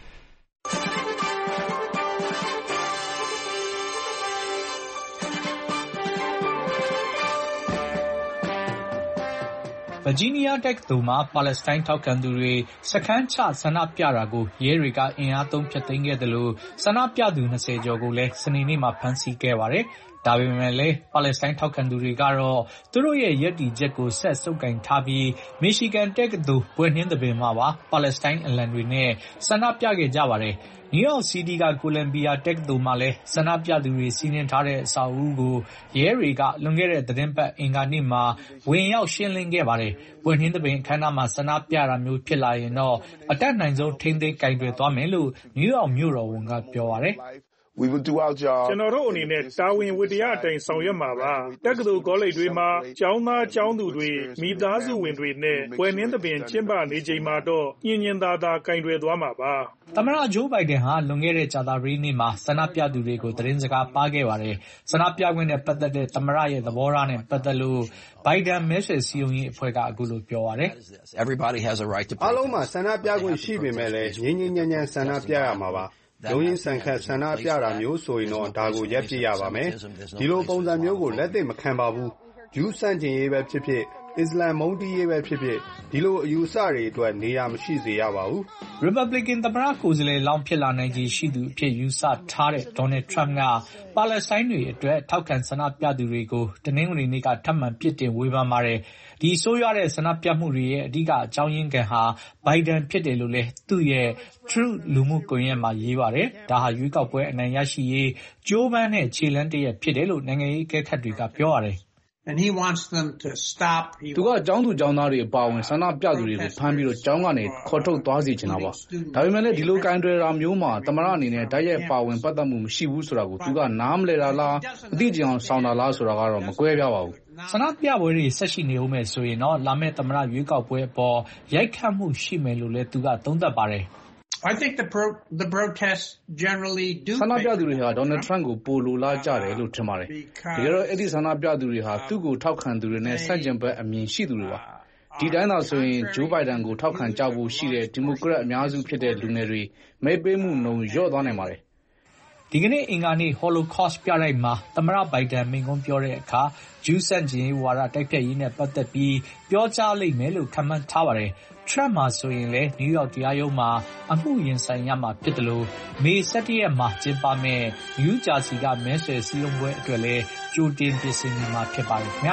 ဗာဂျီးနီးယားတက္ကသိုလ်မှာပါလက်စတိုင်းထောက်ခံသူတွေစခန်းချဆန္ဒပြတာကိုရဲတွေကအင်အားသုံးဖျက်သိမ်းခဲ့တယ်လို့ဆန္ဒပြသူ၂၀ကျော်ကိုလည်းစနေနေ့မှာဖမ်းဆီးခဲ့ပါတယ်။ဒါပေမဲ့လည်းပါလက်စတိုင်းထောက်ခံသူတွေကတော့သူတို့ရဲ့ရပ်တည်ချက်ကိုဆက်ဆုပ်ကိုင်ထားပြီးမီရှီဂန်တက္ကသိုလ်ဘွဲ့နှင်းသဘင်မှာပါပါလက်စတိုင်းအလံတွေနဲ့ဆန္ဒပြခဲ့ကြပါတယ်။နယူးယောက်စီးတီးကကိုလံဘီယာတက္ကသိုလ်မှာလည်းဆန္ဒပြသူတွေစီးနင်းထားတဲ့အဆောက်အဦကိုရဲတွေကလွန်ခဲ့တဲ့သီတင်းပတ်အင်္ဂါနေ့မှာဝင်ရောက်ရှင်းလင်းခဲ့ပါတယ်။ဘွဲ့နှင်းသဘင်အခမ်းအနားမှာဆန္ဒပြတာမျိုးဖြစ်လာရင်တော့အတတ်နိုင်ဆုံးထိန်းသိမ်းကိုင်တွယ်သွားမယ်လို့နယူးယောက်မြို့တော်ဝန်ကပြောပါတယ်။ We will do our job ကျွန်တော်တို့အနေနဲ့တာဝန်ဝတ္တရားအတိုင်းဆောင်ရွက်မှာပါတက္ကသိုလ်ကောလိပ်တွေမှာကျောင်းသားကျောင်းသူတွေမိသားစုဝင်တွေနဲ့ပွဲနှင်းသဘင်ကျင်းပနေချိန်မှာတော့ညင်ညင်သာသာကင်တွယ်သွားမှာပါသမ္မတဂျိုးဘိုင်ဒန်ဟာလွန်ခဲ့တဲ့ကြာသပတေးနေ့မှာဆန္ဒပြသူတွေကိုသတင်းစကားပါးခဲ့ပါတယ်ဆန္ဒပြခွင့်နဲ့ပတ်သက်တဲ့သမ္မတရဲ့သဘောထားနဲ့ပတ်သက်လို့ဘိုင်ဒန်မဲဆွယ်စည်းရုံးရေးအဖွဲ့ကအခုလိုပြောပါတယ် Everybody has a right to အားလုံးမှာဆန္ဒပြခွင့်ရှိပေမဲ့လည်းငြင်းငြင်းညံ့ညံ့ဆန္ဒပြရမှာပါရုန်းရင်းဆန်ခတ်ဆန္ဒပြတာမျိုးဆိုရင်တော့ဒါကိုရပ်ပစ်ရပါမယ်။ဒီလိုပုံစံမျိုးကိုလက်သင့်မခံပါဘူး။ဂျူးဆန့်ကျင်ရေးပဲဖြစ်ဖြစ်အစ္စလာမ်မုန်းတီးရေးပဲဖြစ်ဖြစ်ဒီလိုအယူအဆတွေအတွက်နေရာမရှိစေရပါဘူး။ Republican သမ္မတကိုယ်စားလှယ်လောင်းဖြစ်လာနိုင်ခြေရှိသူအဖြစ်ယူဆထားတဲ့ Donald Trump ကပါလက်စတိုင်းတွေအတွက်ထောက်ခံဆန္ဒပြသူတွေကိုတနင်္ဂနွေနေ့ကထပ်မံပြစ်တင်ဝေဖန်ပါတယ်။ဒီဆိုးရွားတဲ့ဆန္ဒပြမှုတွေရဲ့အဓိကအကြောင်းရင်းခံဟာ Biden ဖြစ်တယ်လို့လည်းသူ့ရဲ့ Truth လူမှုကွန်ရက်မှာရေးပါတယ်။ဒါဟာရွေးကောက်ပွဲအနိုင်ရရှိရေးကြိုးပမ်းတဲ့ခြေလှမ်းတစ်ရပ်ဖြစ်တယ်လို့နိုင်ငံရေးအကဲခတ်တွေကပြောပါတယ်။ And he wants them to stop. သူကကျောင်းသူကျောင်းသားတွေအပါအဝင်ဆန္ဒပြသူတွေကိုဖမ်းပြီးတော့ကျောင်းကနေခေါ်ထုတ်သွားစေချင်တာပါ။ဒါပေမဲ့လည်းဒီလိုကင်တွယ်တာမျိုးမှာသမ္မတအနေနဲ့တိုက်ရိုက်ပါဝင်ပတ်သက်မှုမရှိဘူးဆိုတာကိုသူကနားမလည်တာလားအသိဉာဏ်ဆောင်တာလားဆိုတာကတော့မကွဲပြားပါဘူး။ဆန္ဒပြပွဲတွေဆက်ရှိနေဦးမယ်ဆိုရင်တော့လာမယ့်သမ္မတရွေးကောက်ပွဲအပေါ်ရိုက်ခတ်မှုရှိမယ်လို့လည်းသူကသုံးသပ်ပါတယ်။ I think the pro the protests generally do ဆန္ဒပြသူတွေဟာ Donald Trump ကိုပိုလိုလားကြတယ်လို့ထင်ပါတယ်။တကယ်တော့အဲ့ဒီဆန္ဒပြသူတွေဟာသူ့ကိုထောက်ခံသူတွေနဲ့ဆန့်ကျင်ဘက်အမြင်ရှိသူတွေပါ။ဒီတိုင်းသာဆိုရင် Joe Biden ကိုထောက်ခံကြဖို့ရှိတဲ့ဒီမိုကရက်အများစုဖြစ်တဲ့လူငယ်တွေမဲပေးမှုနှုန်းလျော့သွားနိုင်ပါတယ်။ဒီကနေ့အင်္ဂါနေ့ Holocaust ပြတိုက်မှာသမ္မတ Biden မိန့်ခွန်းပြောတဲ့အခါဂျူးဆန့်ကျင်ရေးဝါဒတိုက်ဖျက်ရေးနဲ့ပတ်သက်ပြီးပြောကြားလိမ့်မယ်လို့ခန့်မှန်းထားပါတယ်။ Trump မှာဆိုရင်လည်းနယူးယောက်တရားရုံးမှာအမှုရင်ဆိုင်ရမှာဖြစ်တယ်လို့မေ၁၁ရက်မှာကျင်းပမယ့်နယူးဂျာစီကမဲဆွယ်စည်းရုံးပွဲအတွက်လည်းကြိုတင်ပြင်ဆင်နေမှာဖြစ်ပါတယ်ခင်ဗျာ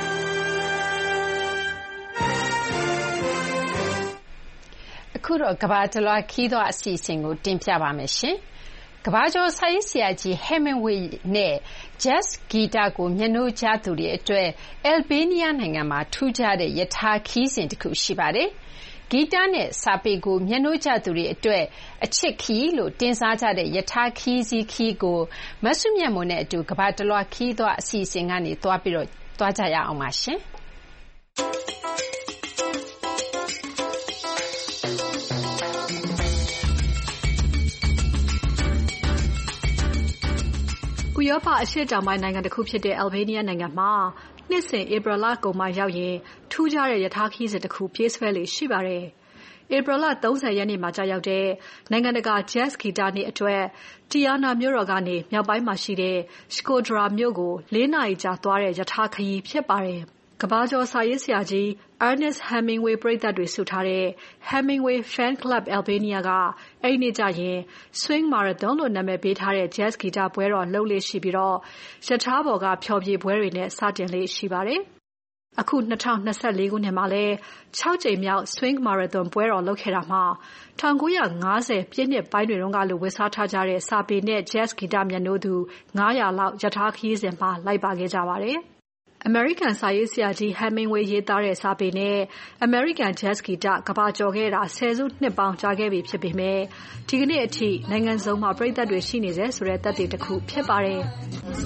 အခုတော့ကမ္ဘာတလွှားခီးသွားအစီအစဉ်ကိုတင်ပြပါမယ်ရှင်ကမ္ဘာကျော်စာရေးဆရာကြီး Hemingway နဲ့ Jazz ဂီတကိုမျက်နှိုးကြသူတွေအတွက် Albania နိုင်ငံမှာထူးခြားတဲ့ယထာခီးစဉ်တစ်ခုရှိပါတယ်။ဂီတနဲ့စာပေကိုမျက်နှိုးကြသူတွေအတွက်အချစ်ခီးလို့တင်စားကြတဲ့ယထာခီးစီးခီးကိုမဆုမြတ်မွန်နဲ့အတူကမ္ဘာတလွှားခီးသွားအစီအစဉ်ကနေသွားပြီးတော့သွားကြရအောင်ပါရှင်။ဥရောပအရှေ့တောင်ပိုင်းနိုင်ငံတစ်ခုဖြစ်တဲ့ Albania နိုင်ငံမှာနှစ်စဉ်ဧပြီလကုန်မှာရောက်ရင်ထူးခြားတဲ့ယထာခီးစဉ်တစ်ခုပြေးဆွဲလေရှိပါတယ်။ဧပြီလ၃၀ရက်နေ့မှာကြာရောက်တဲ့နိုင်ငံတကာ Jazz ဂီတနေ့အတွက်တီယာနာမြို့တော်ကနေမြောက်ပိုင်းမှာရှိတဲ့ Shkodra မြို့ကိုလေးနာရီကြာသွားတဲ့ယထာခီးဖြစ်ပါတယ်။ကမ္ဘာကျော်စာရေးဆရာကြီး Ernest Hemingway ပရိသတ်တွေစုထားတဲ့ Hemingway Fan Club Albania ကအဲ့ဒီနေ့ကျရင် Swing Marathon လို့နာမည်ပေးထားတဲ့ Jazz ဂီတပွဲတော်လုပ်လေ့ရှိပြီးတော့ရထားပေါ်ကဖျော်ဖြေပွဲတွေနဲ့စတင်လေ့ရှိပါတယ်။အခု၂၀၂၄ခုနှစ်မှာလဲ၆ကြိမ်မြောက် Swing Marathon ပွဲတော်လုပ်ခဲ့တာမှာ၁၉၅၀ပြည့်နှစ်ပိုင်းတွေတုန်းကလိုဝေစားထားကြတဲ့စာပေနဲ့ Jazz ဂီတမျက်နှိုးသူ၅၀၀လောက်ယထာခီးစဉ်မှာလိုက်ပါခဲ့ကြပါတယ်။ American စာရေးဆရာကြီး Hemingway ရေးသားတဲ့စာပေနဲ့ American Jazz ဂီတကမ္ဘာကျော်ခဲ့တာဆယ်စုနှစ်ပေါင်းကြာခဲ့ပြီဖြစ်ပေမဲ့ဒီကနေ့အထိနိုင်ငံစုံမှာပရိသတ်တွေရှိနေစေဆိုတဲ့သက်သေတစ်ခုဖြစ်ပါတယ်။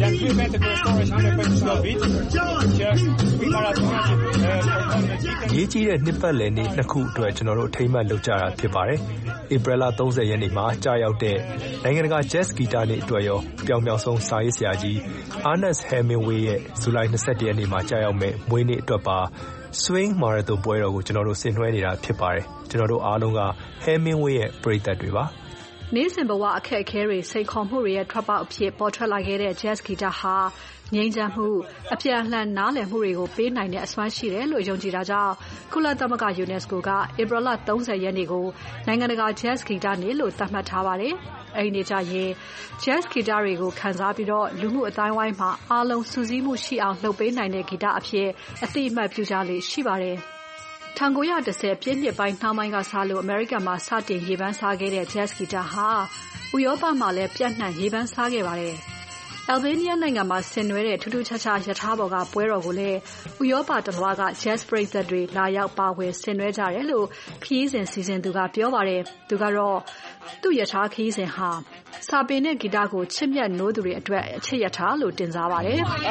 ရေးကြီးတဲ့နှစ်ပတ်လည်နေ့နှစ်ခုအတွက်ကျွန်တော်တို့အထိမ်းအမှတ်လုပ်ကြတာဖြစ်ပါတယ်။ဧပြီလ၃၀ရက်နေ့မှာကြာရောက်တဲ့နိုင်ငံတကာ Jazz ဂီတနေ့အတွက်ရောပြောင်ပြောင်ဆုံးစာရေးဆရာကြီး Ernest Hemingway ရဲ့ဇူလိုင်၂၁ရက်နေ့မှာကြာရောက်မဲ့မွေးနေ့အတွက်ပါ Swing Marathon ပွဲတော်ကိုကျွန်တော်တို့ဆင်နွှဲနေတာဖြစ်ပါတယ်။ကျွန်တော်တို့အားလုံးက Hemingway ရဲ့ပရိသတ်တွေပါ။နေ့စဉ်ဘဝအခက်အခဲတွေစိန်ခေါ်မှုတွေရဲ့ထွက်ပေါက်အဖြစ်ပေါ်ထွက်လာခဲ့တဲ့ Jazz ဂီတဟာငြိမ်းချမ်းမှုအပြန်အလှန်နားလည်မှုတွေကိုပေးနိုင်တဲ့အစွမ်းရှိတယ်လို့ယုံကြည်တာကြောင့်ကုလသမဂ္ဂ UNESCO ကဧပြီလ၃၀ရက်နေ့ကိုနိုင်ငံတကာ Jazz ဂီတနေ့လို့သတ်မှတ်ထားပါတယ်။အဲဒီနေ့ကျရင် Jazz ဂီတတွေကိုခန်းစားပြီးတော့လူမှုအတိုင်းဝိုင်းမှာအားလုံးစုစည်းမှုရှိအောင်လုပ်ပေးနိုင်တဲ့ဂီတအဖြစ်အသိအမှတ်ပြုကြလေရှိပါတယ်။၁၉၁၀ပြည့်နှစ်ပိုင်းနှောင်းပိုင်းကစလို့အမေရိကန်မှာစတင်ရေပန်းစားခဲ့တဲ့ Jazz ဂီတဟာဥရောပမှာလည်းပြန့်နှံ့ရေပန်းစားခဲ့ပါတယ်။ Albania နိုင်ငံမှာဆင်နွှဲတဲ့ထူးထူးခြားခြားရထားပေါ်ကပွဲတော်ကိုလည်းဥရောပတစ်လွှားက Jazz ပရိသတ်တွေလာရောက်ပါဝင်ဆင်နွှဲကြတယ်လို့ခရီးစဉ်စီစဉ်သူကပြောပါတယ်။သူကတော့သူ့ရထားခရီးစဉ်ဟာစာပေနဲ့ဂီတကိုချစ်မြတ်နိုးသူတွေအတွက်အချစ်ရထားလို့တင်စားပါတယ်။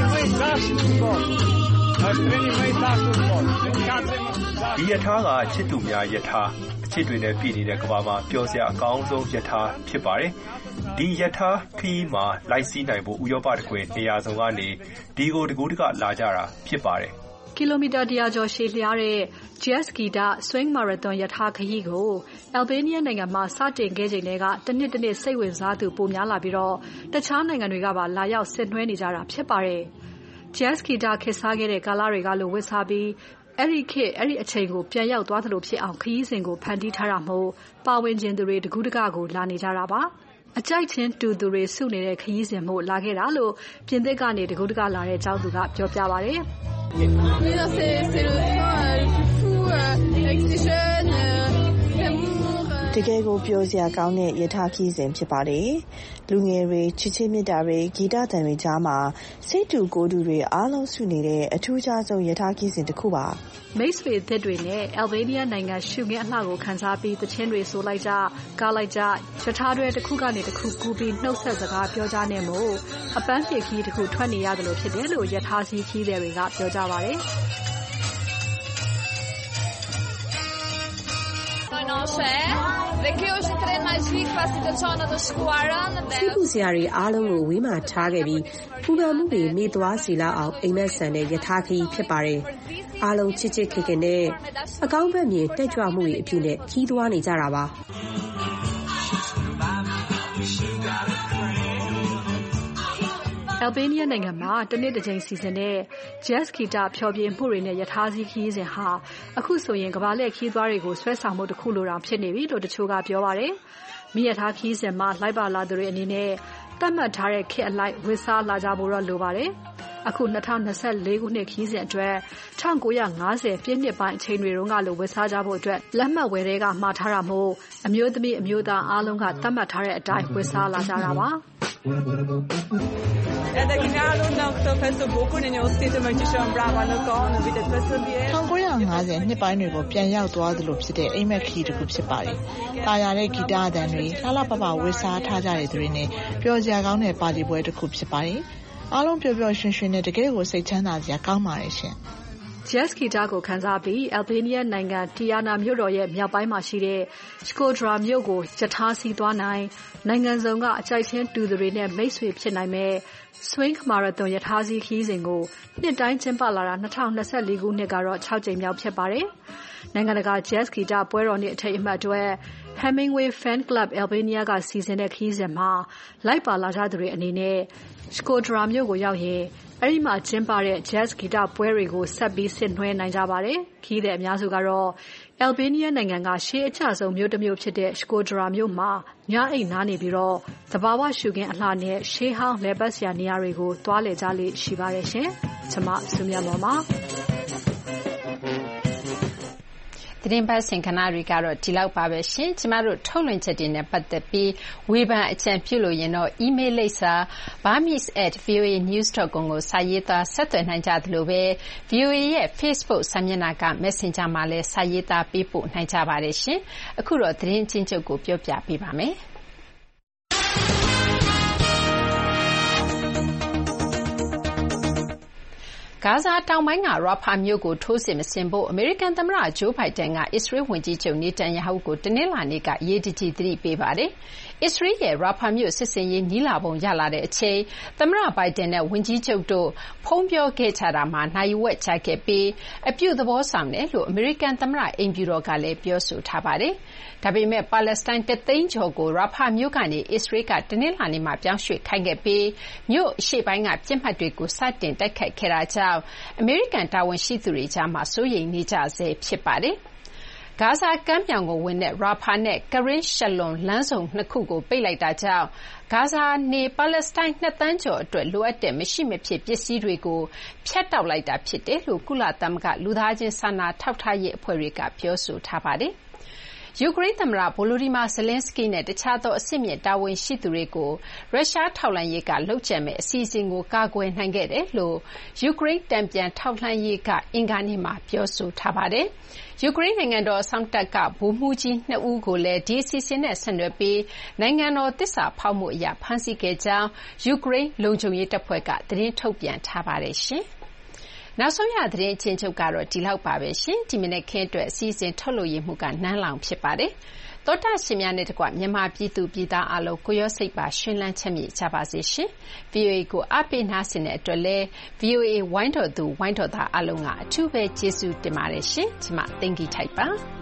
ဒီရထားကချစ်သူများရထားအချစ်တွေနဲ့ပြည်နေတဲ့ကမ္ဘာမှာပျော်စရာအကောင်းဆုံးရထားဖြစ်ပါတယ်။ဒီရထားခီးမှာလိုက်စီးနိုင်ဖို့ဥရောပတကွေနေရာစုံကနေဒီကိုတကူတကလာကြတာဖြစ်ပါတယ်။ကီလိုမီတာတရာကျော်ရှည်လျားတဲ့ Jazz Guitar Swing Marathon ရထားခရီးကို Albania နိုင်ငံမှာစတင်ခဲ့ချိန်ကတနှစ်တစ်နှစ်စိတ်ဝင်စားသူပိုများလာပြီးတော့တခြားနိုင်ငံတွေကပါလာရောက်ဆင်နွှဲနေကြတာဖြစ်ပါတယ်။ Jazz Guitar ခေတ်စားခဲ့တဲ့ကာလတွေကလိုဝစ်စားပြီးအဲ့ဒီခေတ်အဲ့ဒီအချိန်ကိုပြန်ရောက်သွားသလိုဖြစ်အောင်ခရီးစဉ်ကိုဖန်တီးထားတာမို့ပါဝင်ခြင်းသူတွေတကူးတကကိုလာနေကြတာပါအကြိုက်ချင်းတူသူတွေစုနေတဲ့ခရီးစဉ်မို့လာခဲ့တာလို့ပြင်သစ်ကနေတကူးတကလာတဲ့ကျောင်းသူကပြောပြပါတယ်တကယ်ကိုပျော်စရာကောင်းတဲ့ယထာခီးစဉ်ဖြစ်ပါတယ်။လူငယ်တွေချစ်ချင်းမြတ်တာတွေဂီတတန်တွေကြားမှာစိတ်တူကိုယ်တူတွေအားလုံးစုနေတဲ့အထူးခြားဆုံးယထာခီးစဉ်တစ်ခုပါ။မိတ်ဆွေသစ်တွေနဲ့ Albania နိုင်ငံရှုငင်းအလှကိုခန်းစားပြီးသချင်းတွေဆိုလိုက်ကြကားလိုက်ကြယထာတွေတစ်ခုကနေတစ်ခုကူးပြီးနှုတ်ဆက်စကားပြောကြနေမို့အပန်းဖြေခီးတစ်ခုထွက်နေရတယ်လို့ဖြစ်တယ်လို့ယထာစီခီးတွေကပြောကြပါတယ်။စိတ်ကူစရာတွေအားလုံးကိုဝေးမှထားခဲ့ပြီးပူပန်မှုတွေမေ့သွားစီလောက်အောင်အိမ်မက်ဆန်တဲ့ယထာခီးဖြစ်ပါတယ်။အားလုံးချစ်ချစ်ခင်ခင်နဲ့အကောင်းဘက်မြင်တက်ကြွမှုတွေအဖြစ်နဲ့ခီးသွားနေကြတာပါ။ Albania နိုင်ငံမှာတနေ့တစ်ချိန်စီစဉ်တဲ့ Jazz Guitar ဖျော်ဖြေမှုတွေနဲ့ယထာစီခီးစဉ်ဟာအခုဆိုရင်ကမ္ဘာလက်ခီးသွားတွေကိုဆွဲဆောင်မှုတစ်ခုလိုတောင်ဖြစ်နေပြီလို့တချို့ကပြောပါတယ်။မိယထာခီးစဉ်မှာလိုက်ပါလာသူတွေအနေနဲ့တတ်မှတ်ထားတဲ့ခေတ်အလိုက်ဝစ်စားလာကြဖို့တော့လိုပါတယ်။အခု၂၀၂၄ခုနှစ်ခီးစဉ်အတွက်၁၉၅၀ပြည့်နှစ်ပိုင်းအချိန်တွေတုန်းကလိုဝစ်စားကြဖို့အတွက်လက်မှတ်ဝယ်တွေကမှာထားတာမို့အမျိုးသမီးအမျိုးသားအားလုံးကတတ်မှတ်ထားတဲ့အတိုင်းဝစ်စားလာကြတာပါ။၁၉၅၀နှစ်ပိုင်းတွေကိုပြန်ရောက်သွားသလိုဖြစ်တဲ့အိမ်မက်ခီးတစ်ခုဖြစ်ပါတယ်။တာယာတဲ့ဂီတအသံတွေလှလှပပဝစ်စားထားကြတဲ့သူတွေနဲ့ပျော်စရာကောင်းတဲ့ပါတီပွဲတစ်ခုဖြစ်ပါတယ်။အားလုံးပျော်ပျော်ရွှင်ရွှင်နဲ့တကယ်ကိုစိတ်ချမ်းသာစရာကောင်းပါတယ်ရှင်။ Jazz Guitar ကိုခန်းစားပြီး Albania နိုင်ငံ Tirana မြို့တော်ရဲ့မြောက်ပိုင်းမှာရှိတဲ့ Shkodra မြို့ကိုယထာစီးသွားနိုင်နိုင်ငံစုံကအကြိုက်ချင်းတူသူတွေနဲ့မိတ်ဆွေဖြစ်နိုင်မဲ့ Swing Marathon ယထာစီးခီးစဉ်ကိုနှစ်တိုင်းကျင်းပလာတာ၂၀၂၄ခုနှစ်ကတော့၆ကြိမ်မြောက်ဖြစ်ပါတယ်။နိုင်ငံတကာ Jazz Guitar ပွဲတော်နေ့အထိမ်းအမှတ်အတွက် Hemingway Fan Club Albania ကစီစဉ်တဲ့ခီးစဉ်မှာလိုက်ပါလာကြသူတွေအနေနဲ့ Shkodra မြို့ကိုရောက်ရင်အဲ့ဒီမှာကျင်းပတဲ့ Jazz Guitar ပွဲတွေကိုဆက်ပြီးဆင်နွှဲနိုင်ကြပါတယ်။ခီးတဲ့အများစုကတော့ Albania နိုင်ငံကရှေးအကျဆုံးမြို့တစ်မြို့ဖြစ်တဲ့ Shkodra မြို့မှာညအိတ်နားနေပြီးတော့သဘာဝရှုခင်းအလှနဲ့ရှေးဟောင်းလည်ပတ်စရာနေရာတွေကိုသွားလည်ကြလေ့ရှိပါတယ်ရှင်။ကျွန်မစုမြတ်မော်ပါသတင်းပတ်စင်ခဏတွေကတော့ဒီလောက်ပါပဲရှင်ကျမတို့ထုတ်လွှင့်ချက်တွေနဲ့ပတ်သက်ပြီးဝေဖန်အကြံပြုလို့ရင်တော့ email လိပ်စာ burmese at voa news dot com ကိုစာရေးသားဆက်သွယ်နိုင်ကြသလိုပဲ ဗွီအိုအေ ရဲ့ Facebook စာမျက်နှာက Messenger မှာလည်းစာရေးသားပေးပို့နိုင်ကြပါတယ်ရှင်အခုတော့သတင်းအချင်းချုပ်ကိုပြောပြပေးပါမယ်ဂါဇာတောင်ပိုင်းကရာဖာမြို့ကိုထိုးစစ်မဆင်ဖို့အမေရိကန်သမ္မတဂျိုးဘိုင်ဒန်ကအစ္စရေးဝန်ကြီးချုပ်နေတန်ယာဟုကိုတနင်္လာနေ့ကအရေးတကြီးသတိပေးပါတယ်။အစ္စရေးရဲ့ရာဖာမြို့စစ်စင်ရေးနီးလာပုံရလာတဲ့အချိန်သမ္မတဘိုင်ဒန်နဲ့ဝန်ကြီးချုပ်တို့ဖုံးပြောခဲ့ကြတာမှာနိုင်ဝက်ချခဲ့ပြီးအပြုသဘောဆောင်တယ်လို့အမေရိကန်သမ္မတအိမ်ဖြူတော်ကလည်းပြောဆိုထားပါတယ်။ဒါပေမဲ့ပါလက်စတိုင်းတသိန်းကျော်ကိုရာဖာမြို့ကနေအစ္စရေးကတနင်္လာနေ့မှာပြောင်းရွှေ့ခိုင်းခဲ့ပြီးမြို့အရှေ့ပိုင်းကပြစ်မှတ်တွေကိုစတင်တိုက်ခိုက်ခဲ့တာကြောင့်အမေရိကန်တာဝန်ရှိသူတွေကြားမှာစိုးရိမ်နေကြဆဲဖြစ်ပါတယ်။ဂါဇာကမ်းမြောင်ကိုဝင်တဲ့ရာဖာနဲ့ကရင်ရှလွန်လမ်းစုံနှစ်ခုကိုပိတ်လိုက်တာကြောင့်ဂါဇာနေပါလက်စတိုင်းနှစ်သန်းကျော်အတွက်လိုအပ်တဲ့မရှိမဖြစ်ပစ္စည်းတွေကိုဖျက်တောက်လိုက်တာဖြစ်တယ်လို့ကုလသမဂ္ဂလူသားချင်းစာနာထောက်ထားရေးအဖွဲ့တွေကပြောဆိုထားပါတယ်။ယူကရိန်းသမ္မတဗိုလိုဒီမာဇလင်းစကီနဲ့တခြားသောအဆင့်မြင့်တာဝန်ရှိသူတွေကိုရုရှားထောက်လှမ်းရေးကလုပ်ကြံမဲ့အစီအစဉ်ကိုကာကွယ်နိုင်ခဲ့တယ်လို့ယူကရိန်းတံပြန်ထောက်လှမ်းရေးကအင်္ဂါနေ့မှာပြောဆိုထားပါတယ်။ယူကရိန်းနိုင်ငံတော်အစောင့်တပ်ကဗိုလ်မှူးကြီးနှစ်ဦးကိုလည်းဒီအစီအစဉ်နဲ့ဆက်နွယ်ပြီးနိုင်ငံတော်သစ္စာဖောက်မှုအရဖမ်းဆီးခဲ့ကြောင်းယူကရိန်းလုံခြုံရေးတပ်ဖွဲ့ကသတင်းထုတ်ပြန်ထားပါတယ်ရှင်။နောက်ဆုံးရသတင်းအချင်းချုပ်ကတော့ဒီလောက်ပါပဲရှင်ဒီမနေ့ခင်းအတွက်အစည်းအဝေးထုတ်လို့ရမှုကနန်းလောင်ဖြစ်ပါတယ်သောတာရှင်များနဲ့တကွမြန်မာပြည်သူပြည်သားအလုံးကိုရောစိတ်ပါရှင်လန်းချမ်းမြေ့ကြပါစေရှင်။ VOA ကိုအားပေးနားဆင်တဲ့အတွက်လည်း VOA ဝိုင်းတော်သူဝိုင်းတော်သားအလုံးကအထူးပဲကျေးဇူးတင်ပါတယ်ရှင်။ကျွန်မသိင်္ဂီထိုက်ပါ။